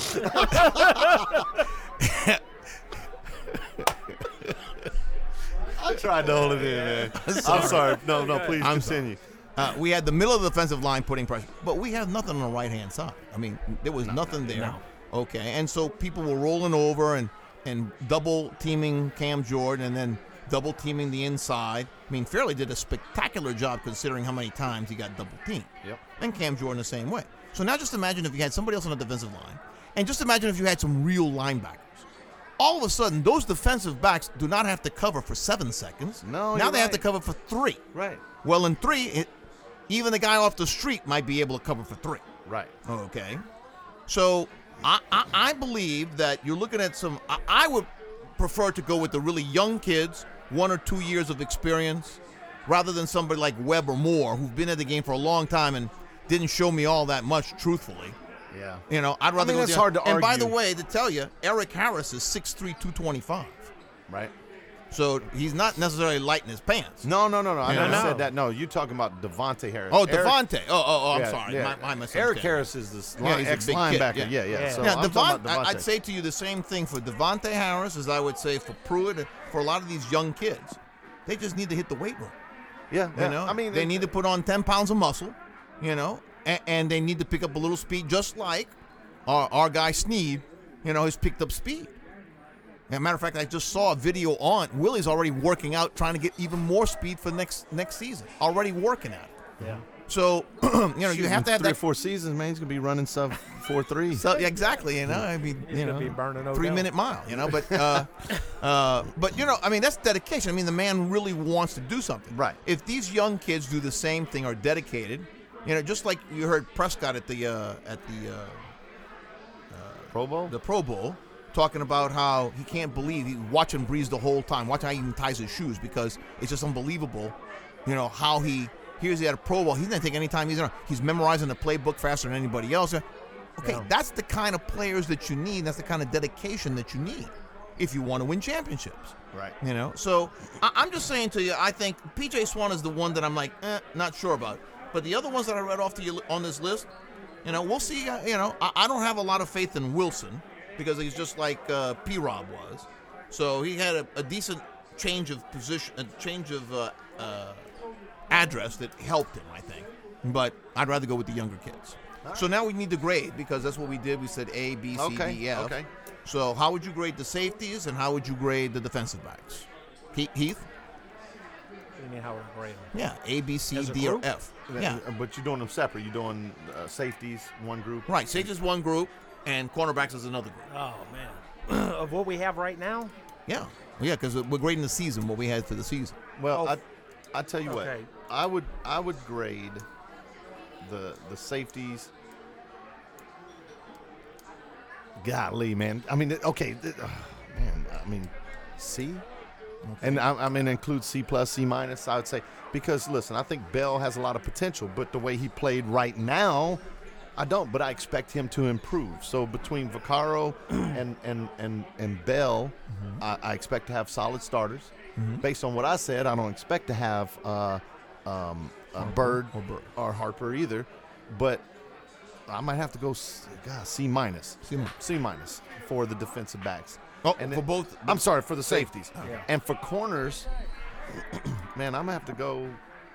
I tried to hold it in, man. I'm sorry. No, no, please I'm continue. Uh, we had the middle of the defensive line putting pressure, but we had nothing on the right-hand side. I mean, there was nothing there. No. Okay, and so people were rolling over and, and double-teaming Cam Jordan and then double-teaming the inside. I mean, Fairley did a spectacular job considering how many times he got double-teamed. Yep. And Cam Jordan the same way. So now just imagine if you had somebody else on the defensive line, and just imagine if you had some real linebackers. All of a sudden, those defensive backs do not have to cover for seven seconds. No, Now you're they have to right. cover for three. Right. Well, in three, it, even the guy off the street might be able to cover for three. Right. Okay. So I, I, I believe that you're looking at some. I, I would prefer to go with the really young kids, one or two years of experience, rather than somebody like Webb or Moore, who've been at the game for a long time and didn't show me all that much, truthfully. Yeah. You know, I'd rather mean, go. it's the- hard to And by the argue. way, to tell you, Eric Harris is six three, two twenty-five. Right. So he's not necessarily light in his pants. No, no, no, no. I Yeah. never No. said that. No, you're talking about Devontae Harris. Oh, Eric- Devontae. Oh, oh, oh, I'm Yeah, sorry. yeah. My, my misunderstanding. Eric Harris is this Yeah, he's a ex big kid, linebacker. yeah. Yeah, yeah. Yeah. So Yeah, I'm Devon, talking about I- Devontae. I'd say to you the same thing for Devontae Harris as I would say for Pruitt, for a lot of these young kids. They just need to hit the weight room. yeah, You yeah. know, I mean, they it- need to put on ten pounds of muscle, you know, and, and they need to pick up a little speed, just like our, our guy Sneed, you know, has picked up speed. As a matter of fact, I just saw a video on Willie's already working out, trying to get even more speed for next next season. Already working at it. Yeah. So, you know, you shoot, have to in have three or that. four seasons, man. He's gonna be running sub four three. So, yeah, exactly, you know, I mean, He's you gonna know, be burning Odell. three minute mile, you know, but, uh, uh, but you know, I mean, that's dedication. I mean, the man really wants to do something. Right. If these young kids do the same thing, are dedicated, you know, just like you heard Prescott at the uh, at the uh, Pro Bowl. the Pro Bowl, talking about how he can't believe he's watching Breeze the whole time, watching how he even ties his shoes because it's just unbelievable, you know, how he here's he at a Pro Bowl. He's not taking any time. He's he's memorizing the playbook faster than anybody else. Okay, Yeah. that's the kind of players that you need. That's the kind of dedication that you need if you want to win championships. Right. You know, so I, I'm just saying to you, I think P J Swan is the one that I'm like, eh, not sure about. But the other ones that I read off to you on this list, you know, we'll see. Uh, you know, I, I don't have a lot of faith in Wilson because he's just like uh, P. Rob was. So he had a, a decent change of position, a change of uh, uh, address that helped him, I think. But I'd rather go with the younger kids. So now we need to grade because that's what we did. We said A, B, C, Okay, D, F. okay. So how would you grade the safeties and how would you grade the defensive backs? He- Heath? What do you mean how we're grading? Yeah, A, B, C, As a D, or group? F. Yeah, But you're doing them separate. You're doing uh, safeties, one group. right. Safeties one group and cornerbacks is another group. Oh man. Of what we have right now? Yeah, yeah, because we're grading the season, what we had for the season. Well, Oh. I, I tell you Okay. what. I would I would grade the the safeties. Golly, man. I mean, okay, th- uh, man. I mean, C, and I, I mean include C plus, C minus. I would say because listen, I think Bell has a lot of potential, but the way he played right now, I don't. But I expect him to improve. So between Vaccaro and and and and Bell, mm-hmm. I, I expect to have solid starters. Mm-hmm. Based on what I said, I don't expect to have uh, um, uh, Bird or, Bird or Harper either, but I might have to go C, God, C minus, C minus, C minus for the defensive backs. Oh, and for then, both. I'm sorry for the safeties, oh. Yeah. and for corners. Man, I'm gonna have to go.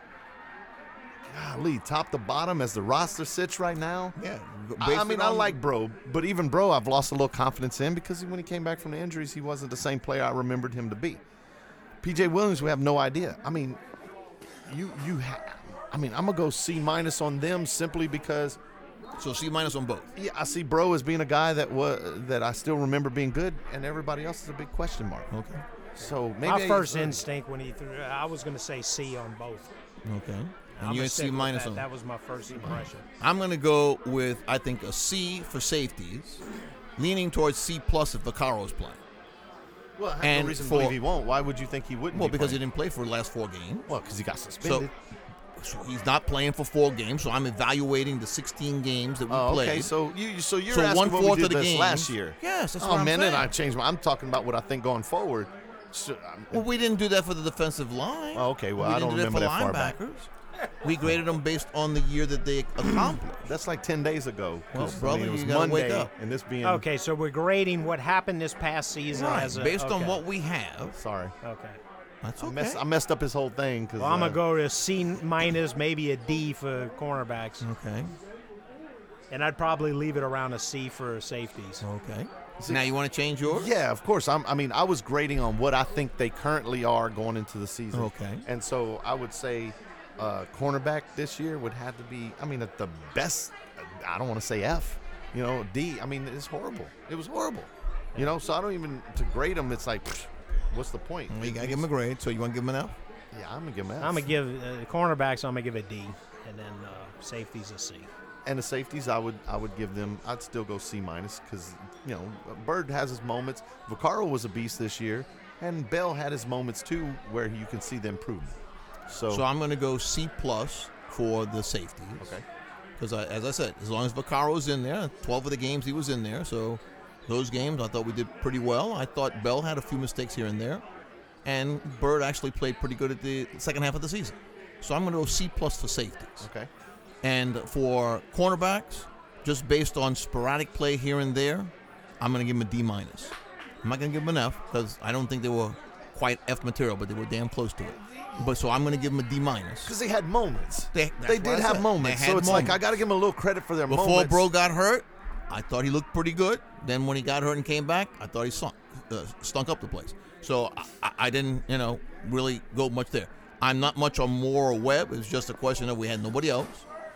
Golly, top to bottom as the roster sits right now. Yeah. I, I mean, I on, like Bro, but even Bro, I've lost a little confidence in because when he came back from the injuries, he wasn't the same player I remembered him to be. P J Williams, we have no idea. I mean, you you. Ha- I mean, I'm gonna go C minus on them simply because. So C minus on both. Yeah, I see Bro as being a guy that was that I still remember being good, and everybody else is a big question mark. Okay. So maybe My I- first instinct when he threw, I was going to say C on both. Okay. And I'm you gonna at C stick with minus that. on. That was my first impression. I'm going to go with, I think, a C for safeties, leaning towards C plus if Vaccaro's playing. Well, I have and no reason to for- believe he won't. Why would you think he wouldn't? Well, be because he playing? didn't play for the last four games. Well, because he got So, suspended. so he's not playing for four games, so I'm evaluating the sixteen games that we Oh, played. okay. So you, so you're So asking one what we fourth did of the this games last year. Yes, that's oh what I'm man, saying. then I changed my. I'm talking about what I think going forward. So, I'm- Well, we didn't do that for the defensive line. Oh, okay, well, we I didn't don't do remember that that for far back. linebackers. We graded them based on the year that they accomplished. That's like ten days ago. Well, 'Cause, I brother, mean, it was you gotta Monday, wake up. and this being Okay, so we're grading what happened this past season Right, as a, based on okay. what we have. Sorry, Okay. That's I, okay. messed, I messed up his whole thing. Cause, Well, I'm uh, gonna go to C minus, maybe a D for cornerbacks, Okay. and I'd probably leave it around a C for safeties. Okay. Now you want to change yours? Yeah, of course. I'm, I mean, I was grading on what I think they currently are going into the season. Okay. And so I would say uh, cornerback this year would have to be, I mean, at the best, I don't want to say F, you know, D. I mean, it's horrible. It was horrible. You know, so I don't even, to grade them, it's like, pfft, what's the point? Well, you got to give him a grade, so you want to give him an F? Yeah, I'm going to give them F. I'm gonna give uh, cornerbacks. I'm gonna give a D, and then uh, safeties a C. And the safeties, I would I would give them, I'd still go C minus because, you know, Bird has his moments. Vaccaro was a beast this year, and Bell had his moments too where you can see the improvement. So, So I'm going to go C plus for the safeties. okay. Because, as I said, as long as Vaccaro's in there, twelve of the games he was in there. So those games I thought we did pretty well. I thought Bell had a few mistakes here and there. And Bird actually played pretty good at the second half of the season. So I'm going to go C plus for safeties. Okay. And for cornerbacks, just based on sporadic play here and there, I'm going to give them a D minus. I'm not going to give them an F because I don't think they were quite F material, but they were damn close to it. But so I'm going to give them a D minus. Because they had moments. They, They did have moments. So it's like I got to give them a little credit for their Before moments. Bro got hurt, I thought he looked pretty good. Then when he got hurt and came back, I thought he stunk, uh, stunk up the place. So I, I didn't, you know, really go much there. I'm not much on Moore or Webb. It's just a question of we had nobody else.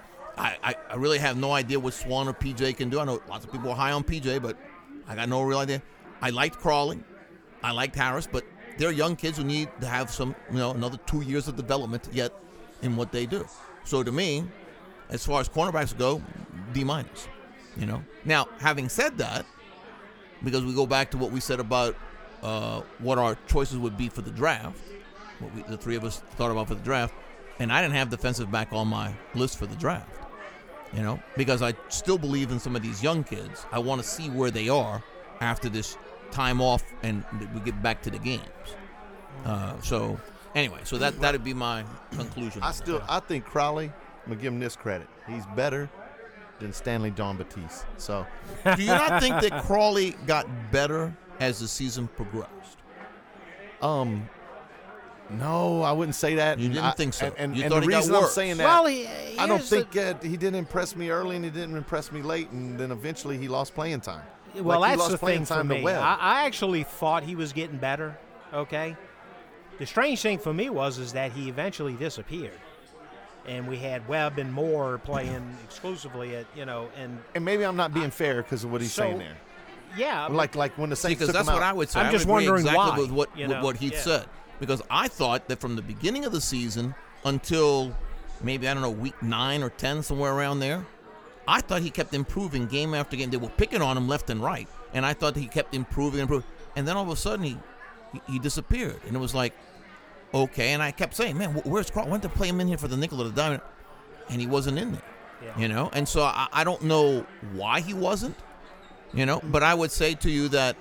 I, I, I really have no idea what Swan or P J can do. I know lots of people are high on P J, but I got no real idea. I liked Crawley. I liked Harris, but they're young kids who need to have some, you know, another two years of development yet in what they do. So to me, as far as cornerbacks go, D minus. You know. Now, having said that, because we go back to what we said about uh, what our choices would be for the draft, what we, the three of us thought about for the draft, and I didn't have defensive back on my list for the draft. You know, because I still believe in some of these young kids. I want to see where they are after this time off and we get back to the games. Uh, so, anyway, so that that'd be my conclusion. I still, I think Crowley, I'm going to give him this credit. He's better than Stanley John Batiste. So, Do you not think that Crawley got better as the season progressed? um, no, I wouldn't say that. You And didn't I- think so. And, and, You and thought the he got reason I'm worse. saying that, Well, he, I don't here's the- think uh, he didn't impress me early and he didn't impress me late, and then eventually he lost playing time. Well, Like, he that's lost the playing thing for time to me. Webb. I, I actually thought he was getting better. Okay. The strange thing for me was is that he eventually disappeared, and we had Webb and Moore playing exclusively at you know and And maybe I'm not being fair because of what he's So, saying there. yeah. Like, like when the Saints Because took that's him what out. I would say. I'm I just would agree wondering exactly why, with what, you with know, what Heath yeah. said. Because I thought that from the beginning of the season, until maybe, I don't know, week nine or ten, somewhere around there. I thought he kept improving game after game. They were picking on him left and right, and I thought he kept improving and improving. And then all of a sudden, he, he, he disappeared. And it was like, okay. And I kept saying, man, where's Crawl? I went to play him in here for the nickel or the dime, and he wasn't in there. Yeah. You know? And so I, I don't know why he wasn't, you know, but I would say to you that,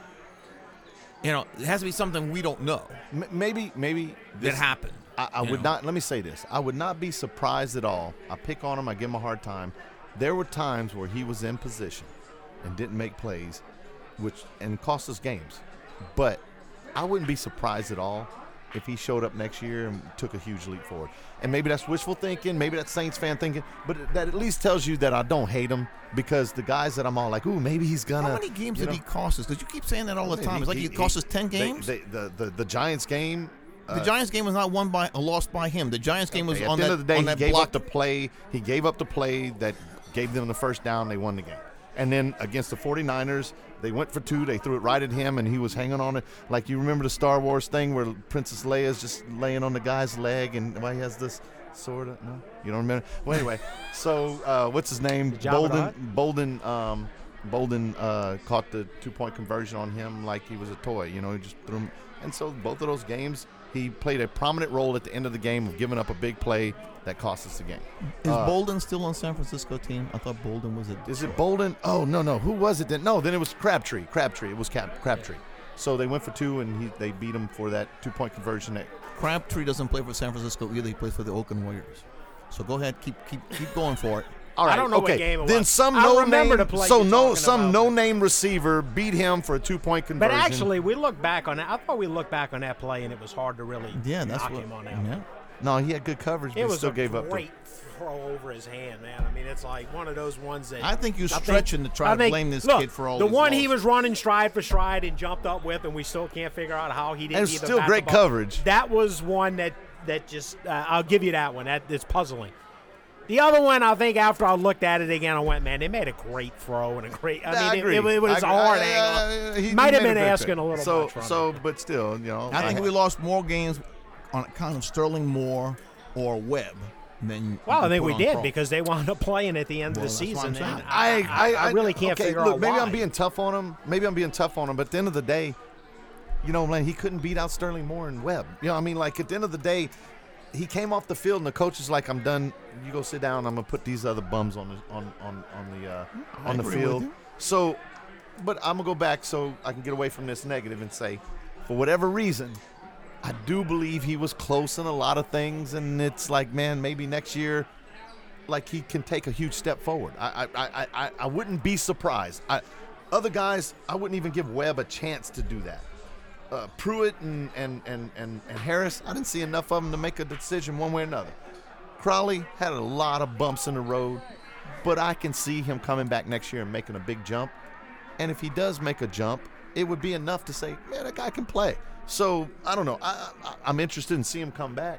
you know, it has to be something we don't know. M- maybe, maybe that happened. I, I would know? not. Let me say this: I would not be surprised at all. I pick on him. I give him a hard time. There were times where he was in position and didn't make plays, which and cost us games. But I wouldn't be surprised at all if he showed up next year and took a huge leap forward. And maybe that's wishful thinking, maybe that's Saints fan thinking, but that at least tells you that I don't hate him, because the guys that I'm all like, ooh, maybe he's gonna. How many games did know, he cost us? Because you keep saying that all the time. he, It's like he, he cost us ten games. They, they, the, the the Giants game. The uh, Giants game was not won by, uh, lost by him. The Giants game was okay, on at the that, end of the day, on he that gave block. up the play. He gave up the play that gave them the first down. They won the game. And then against the 49ers, they went for two. They threw it right at him, and he was hanging on it. Like, you remember the Star Wars thing where Princess Leia's just laying on the guy's leg, and why he has this sort of – no? You don't remember? Well, anyway, so uh, what's his name? Jabba Bolden Bolden, um, Bolden uh, caught the two-point conversion on him like he was a toy. You know, he just threw him. And so both of those games, he played a prominent role at the end of the game of giving up a big play that cost us the game. Is Uh, Bolden still on San Francisco team? I thought Bolden was a. Is it Bolden? Oh, no, no. Who was it then? No, then it was Crabtree. Crabtree. It was Cap- Crabtree. So they went for two, and he, they beat him for that two-point conversion. That, Crabtree doesn't play for San Francisco either. He plays for the Oakland Warriors. So go ahead, keep keep keep going for it. all right, I don't know what okay. game it Then was. some I no remember name, the play so you're no talking some about. no-name receiver beat him for a two-point conversion. But actually, we look back on that. I thought we looked back on that play, and it was hard to really Yeah, that's knock what. him on that. Yeah. one. no, he had good coverage, but It he was still a gave up. great throw over his hand, man. I mean, it's like one of those ones that I think you're I think- stretching to try I to think- blame this look, kid for all the these one he losses. was running stride for stride and jumped up with, and we still can't figure out how he didn't. And it's either still bat great the ball. coverage. That was one that that just uh, I'll give you that one. That it's puzzling. The other one, I think, after I looked at it again, I went, man, they made a great throw and a great. I Yeah, mean, I it, agree. it, it was I a agree. hard I- angle. I- I- he- Might he have made been a great asking pick. a little so, much from So, him. but still, you know. I think I- we lost more games on account of Sterling Moore or Webb than. Well, I than think put we on did Carl. because they wound up playing at the end Well, of the that's what I'm season. saying. and I, I, I, I really can't okay, figure look, out maybe why. I'm being tough on him. Maybe I'm being tough on him. But at the end of the day, you know, man, he couldn't beat out Sterling Moore and Webb. You know, I mean, like at the end of the day, he came off the field and the coach is like, "I'm done. You go sit down. I'm gonna put these other bums on the on on on the uh, I on the agree with field." you. So, but I'm gonna go back so I can get away from this negative and say, for whatever reason, I do believe he was close in a lot of things, and it's like, man, maybe next year, like he can take a huge step forward. I I I I, I wouldn't be surprised. I, other guys, I wouldn't even give Webb a chance to do that. Uh, Pruitt and, and, and, and, and Harris, I didn't see enough of them to make a decision one way or another. Crowley had a lot of bumps in the road, but I can see him coming back next year and making a big jump. And if he does make a jump, it would be enough to say, man, that guy can play. So, I don't know. I, I, I'm interested in seeing him come back.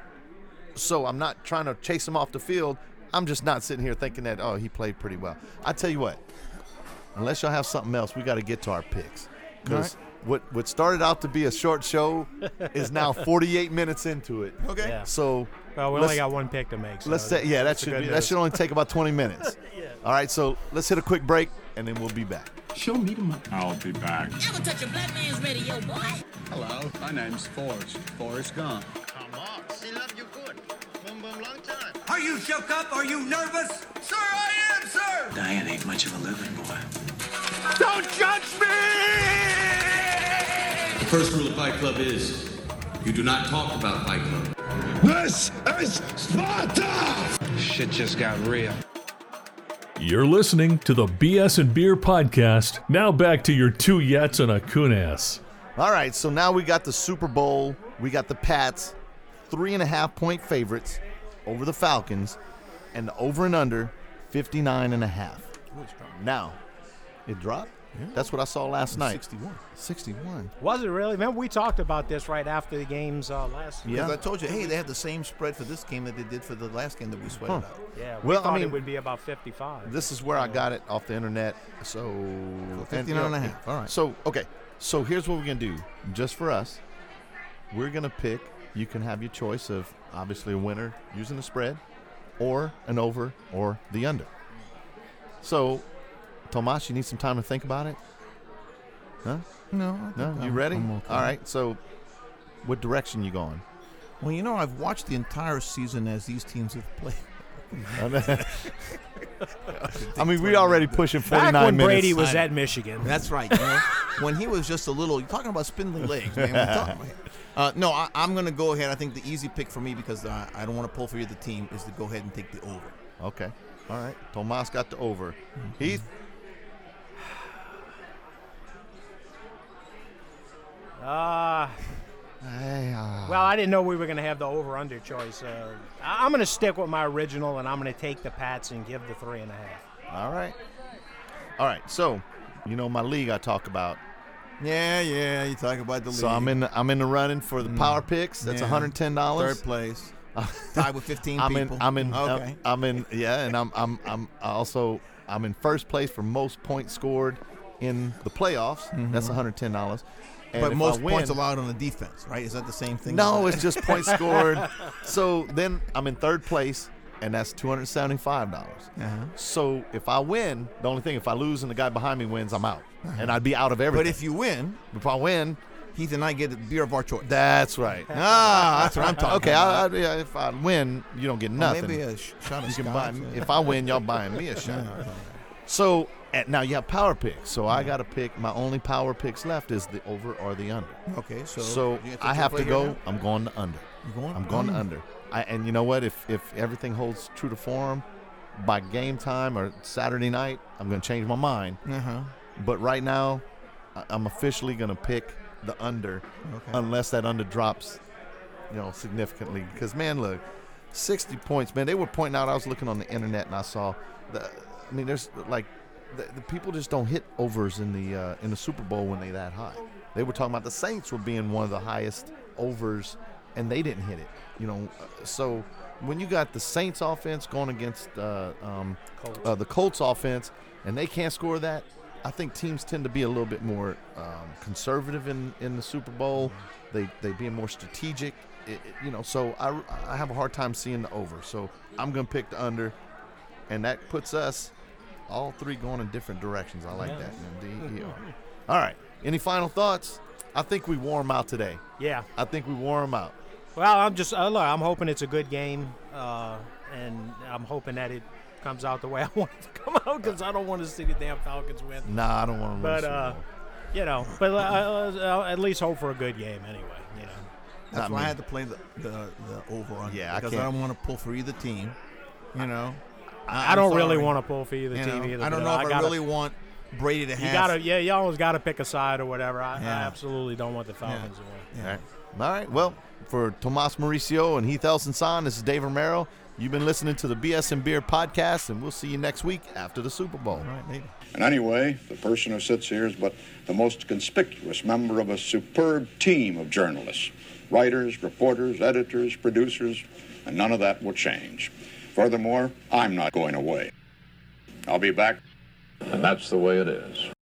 So I'm not trying to chase him off the field. I'm just not sitting here thinking that, oh, he played pretty well. I tell you what, unless y'all have something else, we got to get to our picks. Because what, what started out to be a short show is now forty-eight minutes into it. Okay. Yeah. So Well, we let's- only got one pick to make. So let's say, yeah, that that's the should good be, that news. should only take about twenty minutes. All right, so let's hit a quick break, and then we'll be back. Show me the money. I'll be back. Never touch a black man's radio, boy. Hello, my name's Forrest. Forrest Gump. Come on, she loved you good. Boom, boom, long time. Are you shook up? Are you nervous? Sir, I am, sir! Diane ain't much of a living boy. Don't judge me! The first rule of Fight Club is you do not talk about Fight Club. This is Sparta! Shit just got real. You're listening to the B S and Beer podcast. Now back to your two Yets and a Kunas. All right, so now we got the Super Bowl. We got the Pats, three and a half point favorites over the Falcons, and the over and under, fifty-nine and a half. Now, it dropped? Yeah. That's what I saw last night. sixty-one. sixty-one. Was it really? Remember, we talked about this right after the games uh, last Because I told you, hey, they had the same spread for this game that they did for the last game that we sweated Huh. out. Yeah, we Well, I thought mean, it would be about fifty-five. This is where I got it off the internet. So, and, fifty-nine and a half. All right. So, okay. So here's what we're going to do. Just for us, we're going to pick you can have your choice of obviously a winner using the spread, or an over, or the under. So, Tomas, you need some time to think about it? Huh? No. I No? think You I'm- ready? I'm okay. All right. So, what direction you going? Well, you know, I've watched the entire season as these teams have played. I mean, we already pushing forty-nine Back when minutes. Brady was I- at Michigan. That's right. You know, when he was just a little, you're talking about spindly legs, man. We're talking- uh, no, I, I'm going to go ahead. I think the easy pick for me, because uh, I don't want to pull for either team, is to go ahead and take the over. Okay. All right. Tomas got the over. Heath? Uh, Hey, uh, well, I didn't know we were going to have the over-under choice. Uh, I- I'm going to stick with my original, and I'm going to take the Pats and give the three and a half. all right. All right. So, you know my league I talk about. Yeah, yeah. You talk about the league. So I'm in the, I'm in the running for the power picks. That's Yeah. one hundred ten dollars. Third place. Tied with fifteen I'm people. in I'm in Okay. I'm in yeah, and I'm I'm I'm also I'm in first place for most points scored in the playoffs. That's one hundred ten dollars. And But if most I win, points allowed on the defense, right? Is that the same thing? No, it's just points scored. So then I'm in third place, and that's two hundred seventy-five dollars. Uh-huh. So if I win, the only thing, if I lose and the guy behind me wins, I'm out. And I'd be out of everything. But if you win, if I win, Heath and I get a beer of our choice. that's right. Ah, that's what I'm talking Okay, about. I, I, yeah, if I win, you don't get Or nothing. maybe a sh- shot of You can scotch, buy me, yeah. if I win, y'all buying me a shot. So at, now you have power picks. So I got to pick. My only power picks left is the over or the under. Okay, so So you take I your have to play go. here now? I'm going to under. You're going I'm going to under. under. I, and you know what? If if everything holds true to form, by game time or Saturday night, I'm going to change my mind. Uh-huh. But right now, I- I'm officially going to pick the under, Okay. unless that under drops, you know, significantly. Because man, look, sixty points, man. They were pointing out. I was looking on the internet and I saw the. I mean, there's like the, the people just don't hit overs in the uh, in the Super Bowl when they that high. They were talking about the Saints were being one of the highest overs, and they didn't hit it. You know, uh, so when you got the Saints offense going against uh, um, Colts. uh, the Colts offense, and they can't score that, I think teams tend to be a little bit more um, conservative in, in the Super Bowl. They they being more strategic, it, it- you know. So I, I have a hard time seeing the over. So I'm gonna pick the under, and that puts us all three going in different directions. I like Yeah. that. man. D E R. All right. Any final thoughts? I think we wore them out today. Yeah. I think we wore them out. Well, I'm just uh, look. I'm hoping it's a good game, uh, and I'm hoping that it comes out the way I want it to come out, because I don't want to see the damn Falcons win. Nah, I don't want to. But uh, you know, but uh, uh, I'll at least hope for a good game anyway. You know. That's Not why me. I had to play the the, the over on. Yeah, I because I, can't- don't want to pull for either team. You know, I don't really want to pull for either You team know, either. I don't but know if I, gotta, really want Brady to You have. gotta, yeah, you always gotta pick a side or whatever. I, I Yeah. absolutely don't want the Falcons to win. Yeah. All right. All right. Well, for Tomas Mauricio and Heath Elson-Son, this is Dave Romero. You've been listening to the B S and Beer podcast, and we'll see you next week after the Super Bowl. All right, maybe. And anyway, the person who sits here is but the most conspicuous member of a superb team of journalists, writers, reporters, editors, producers, and none of that will change. Furthermore, I'm not going away. I'll be back. And that's the way it is.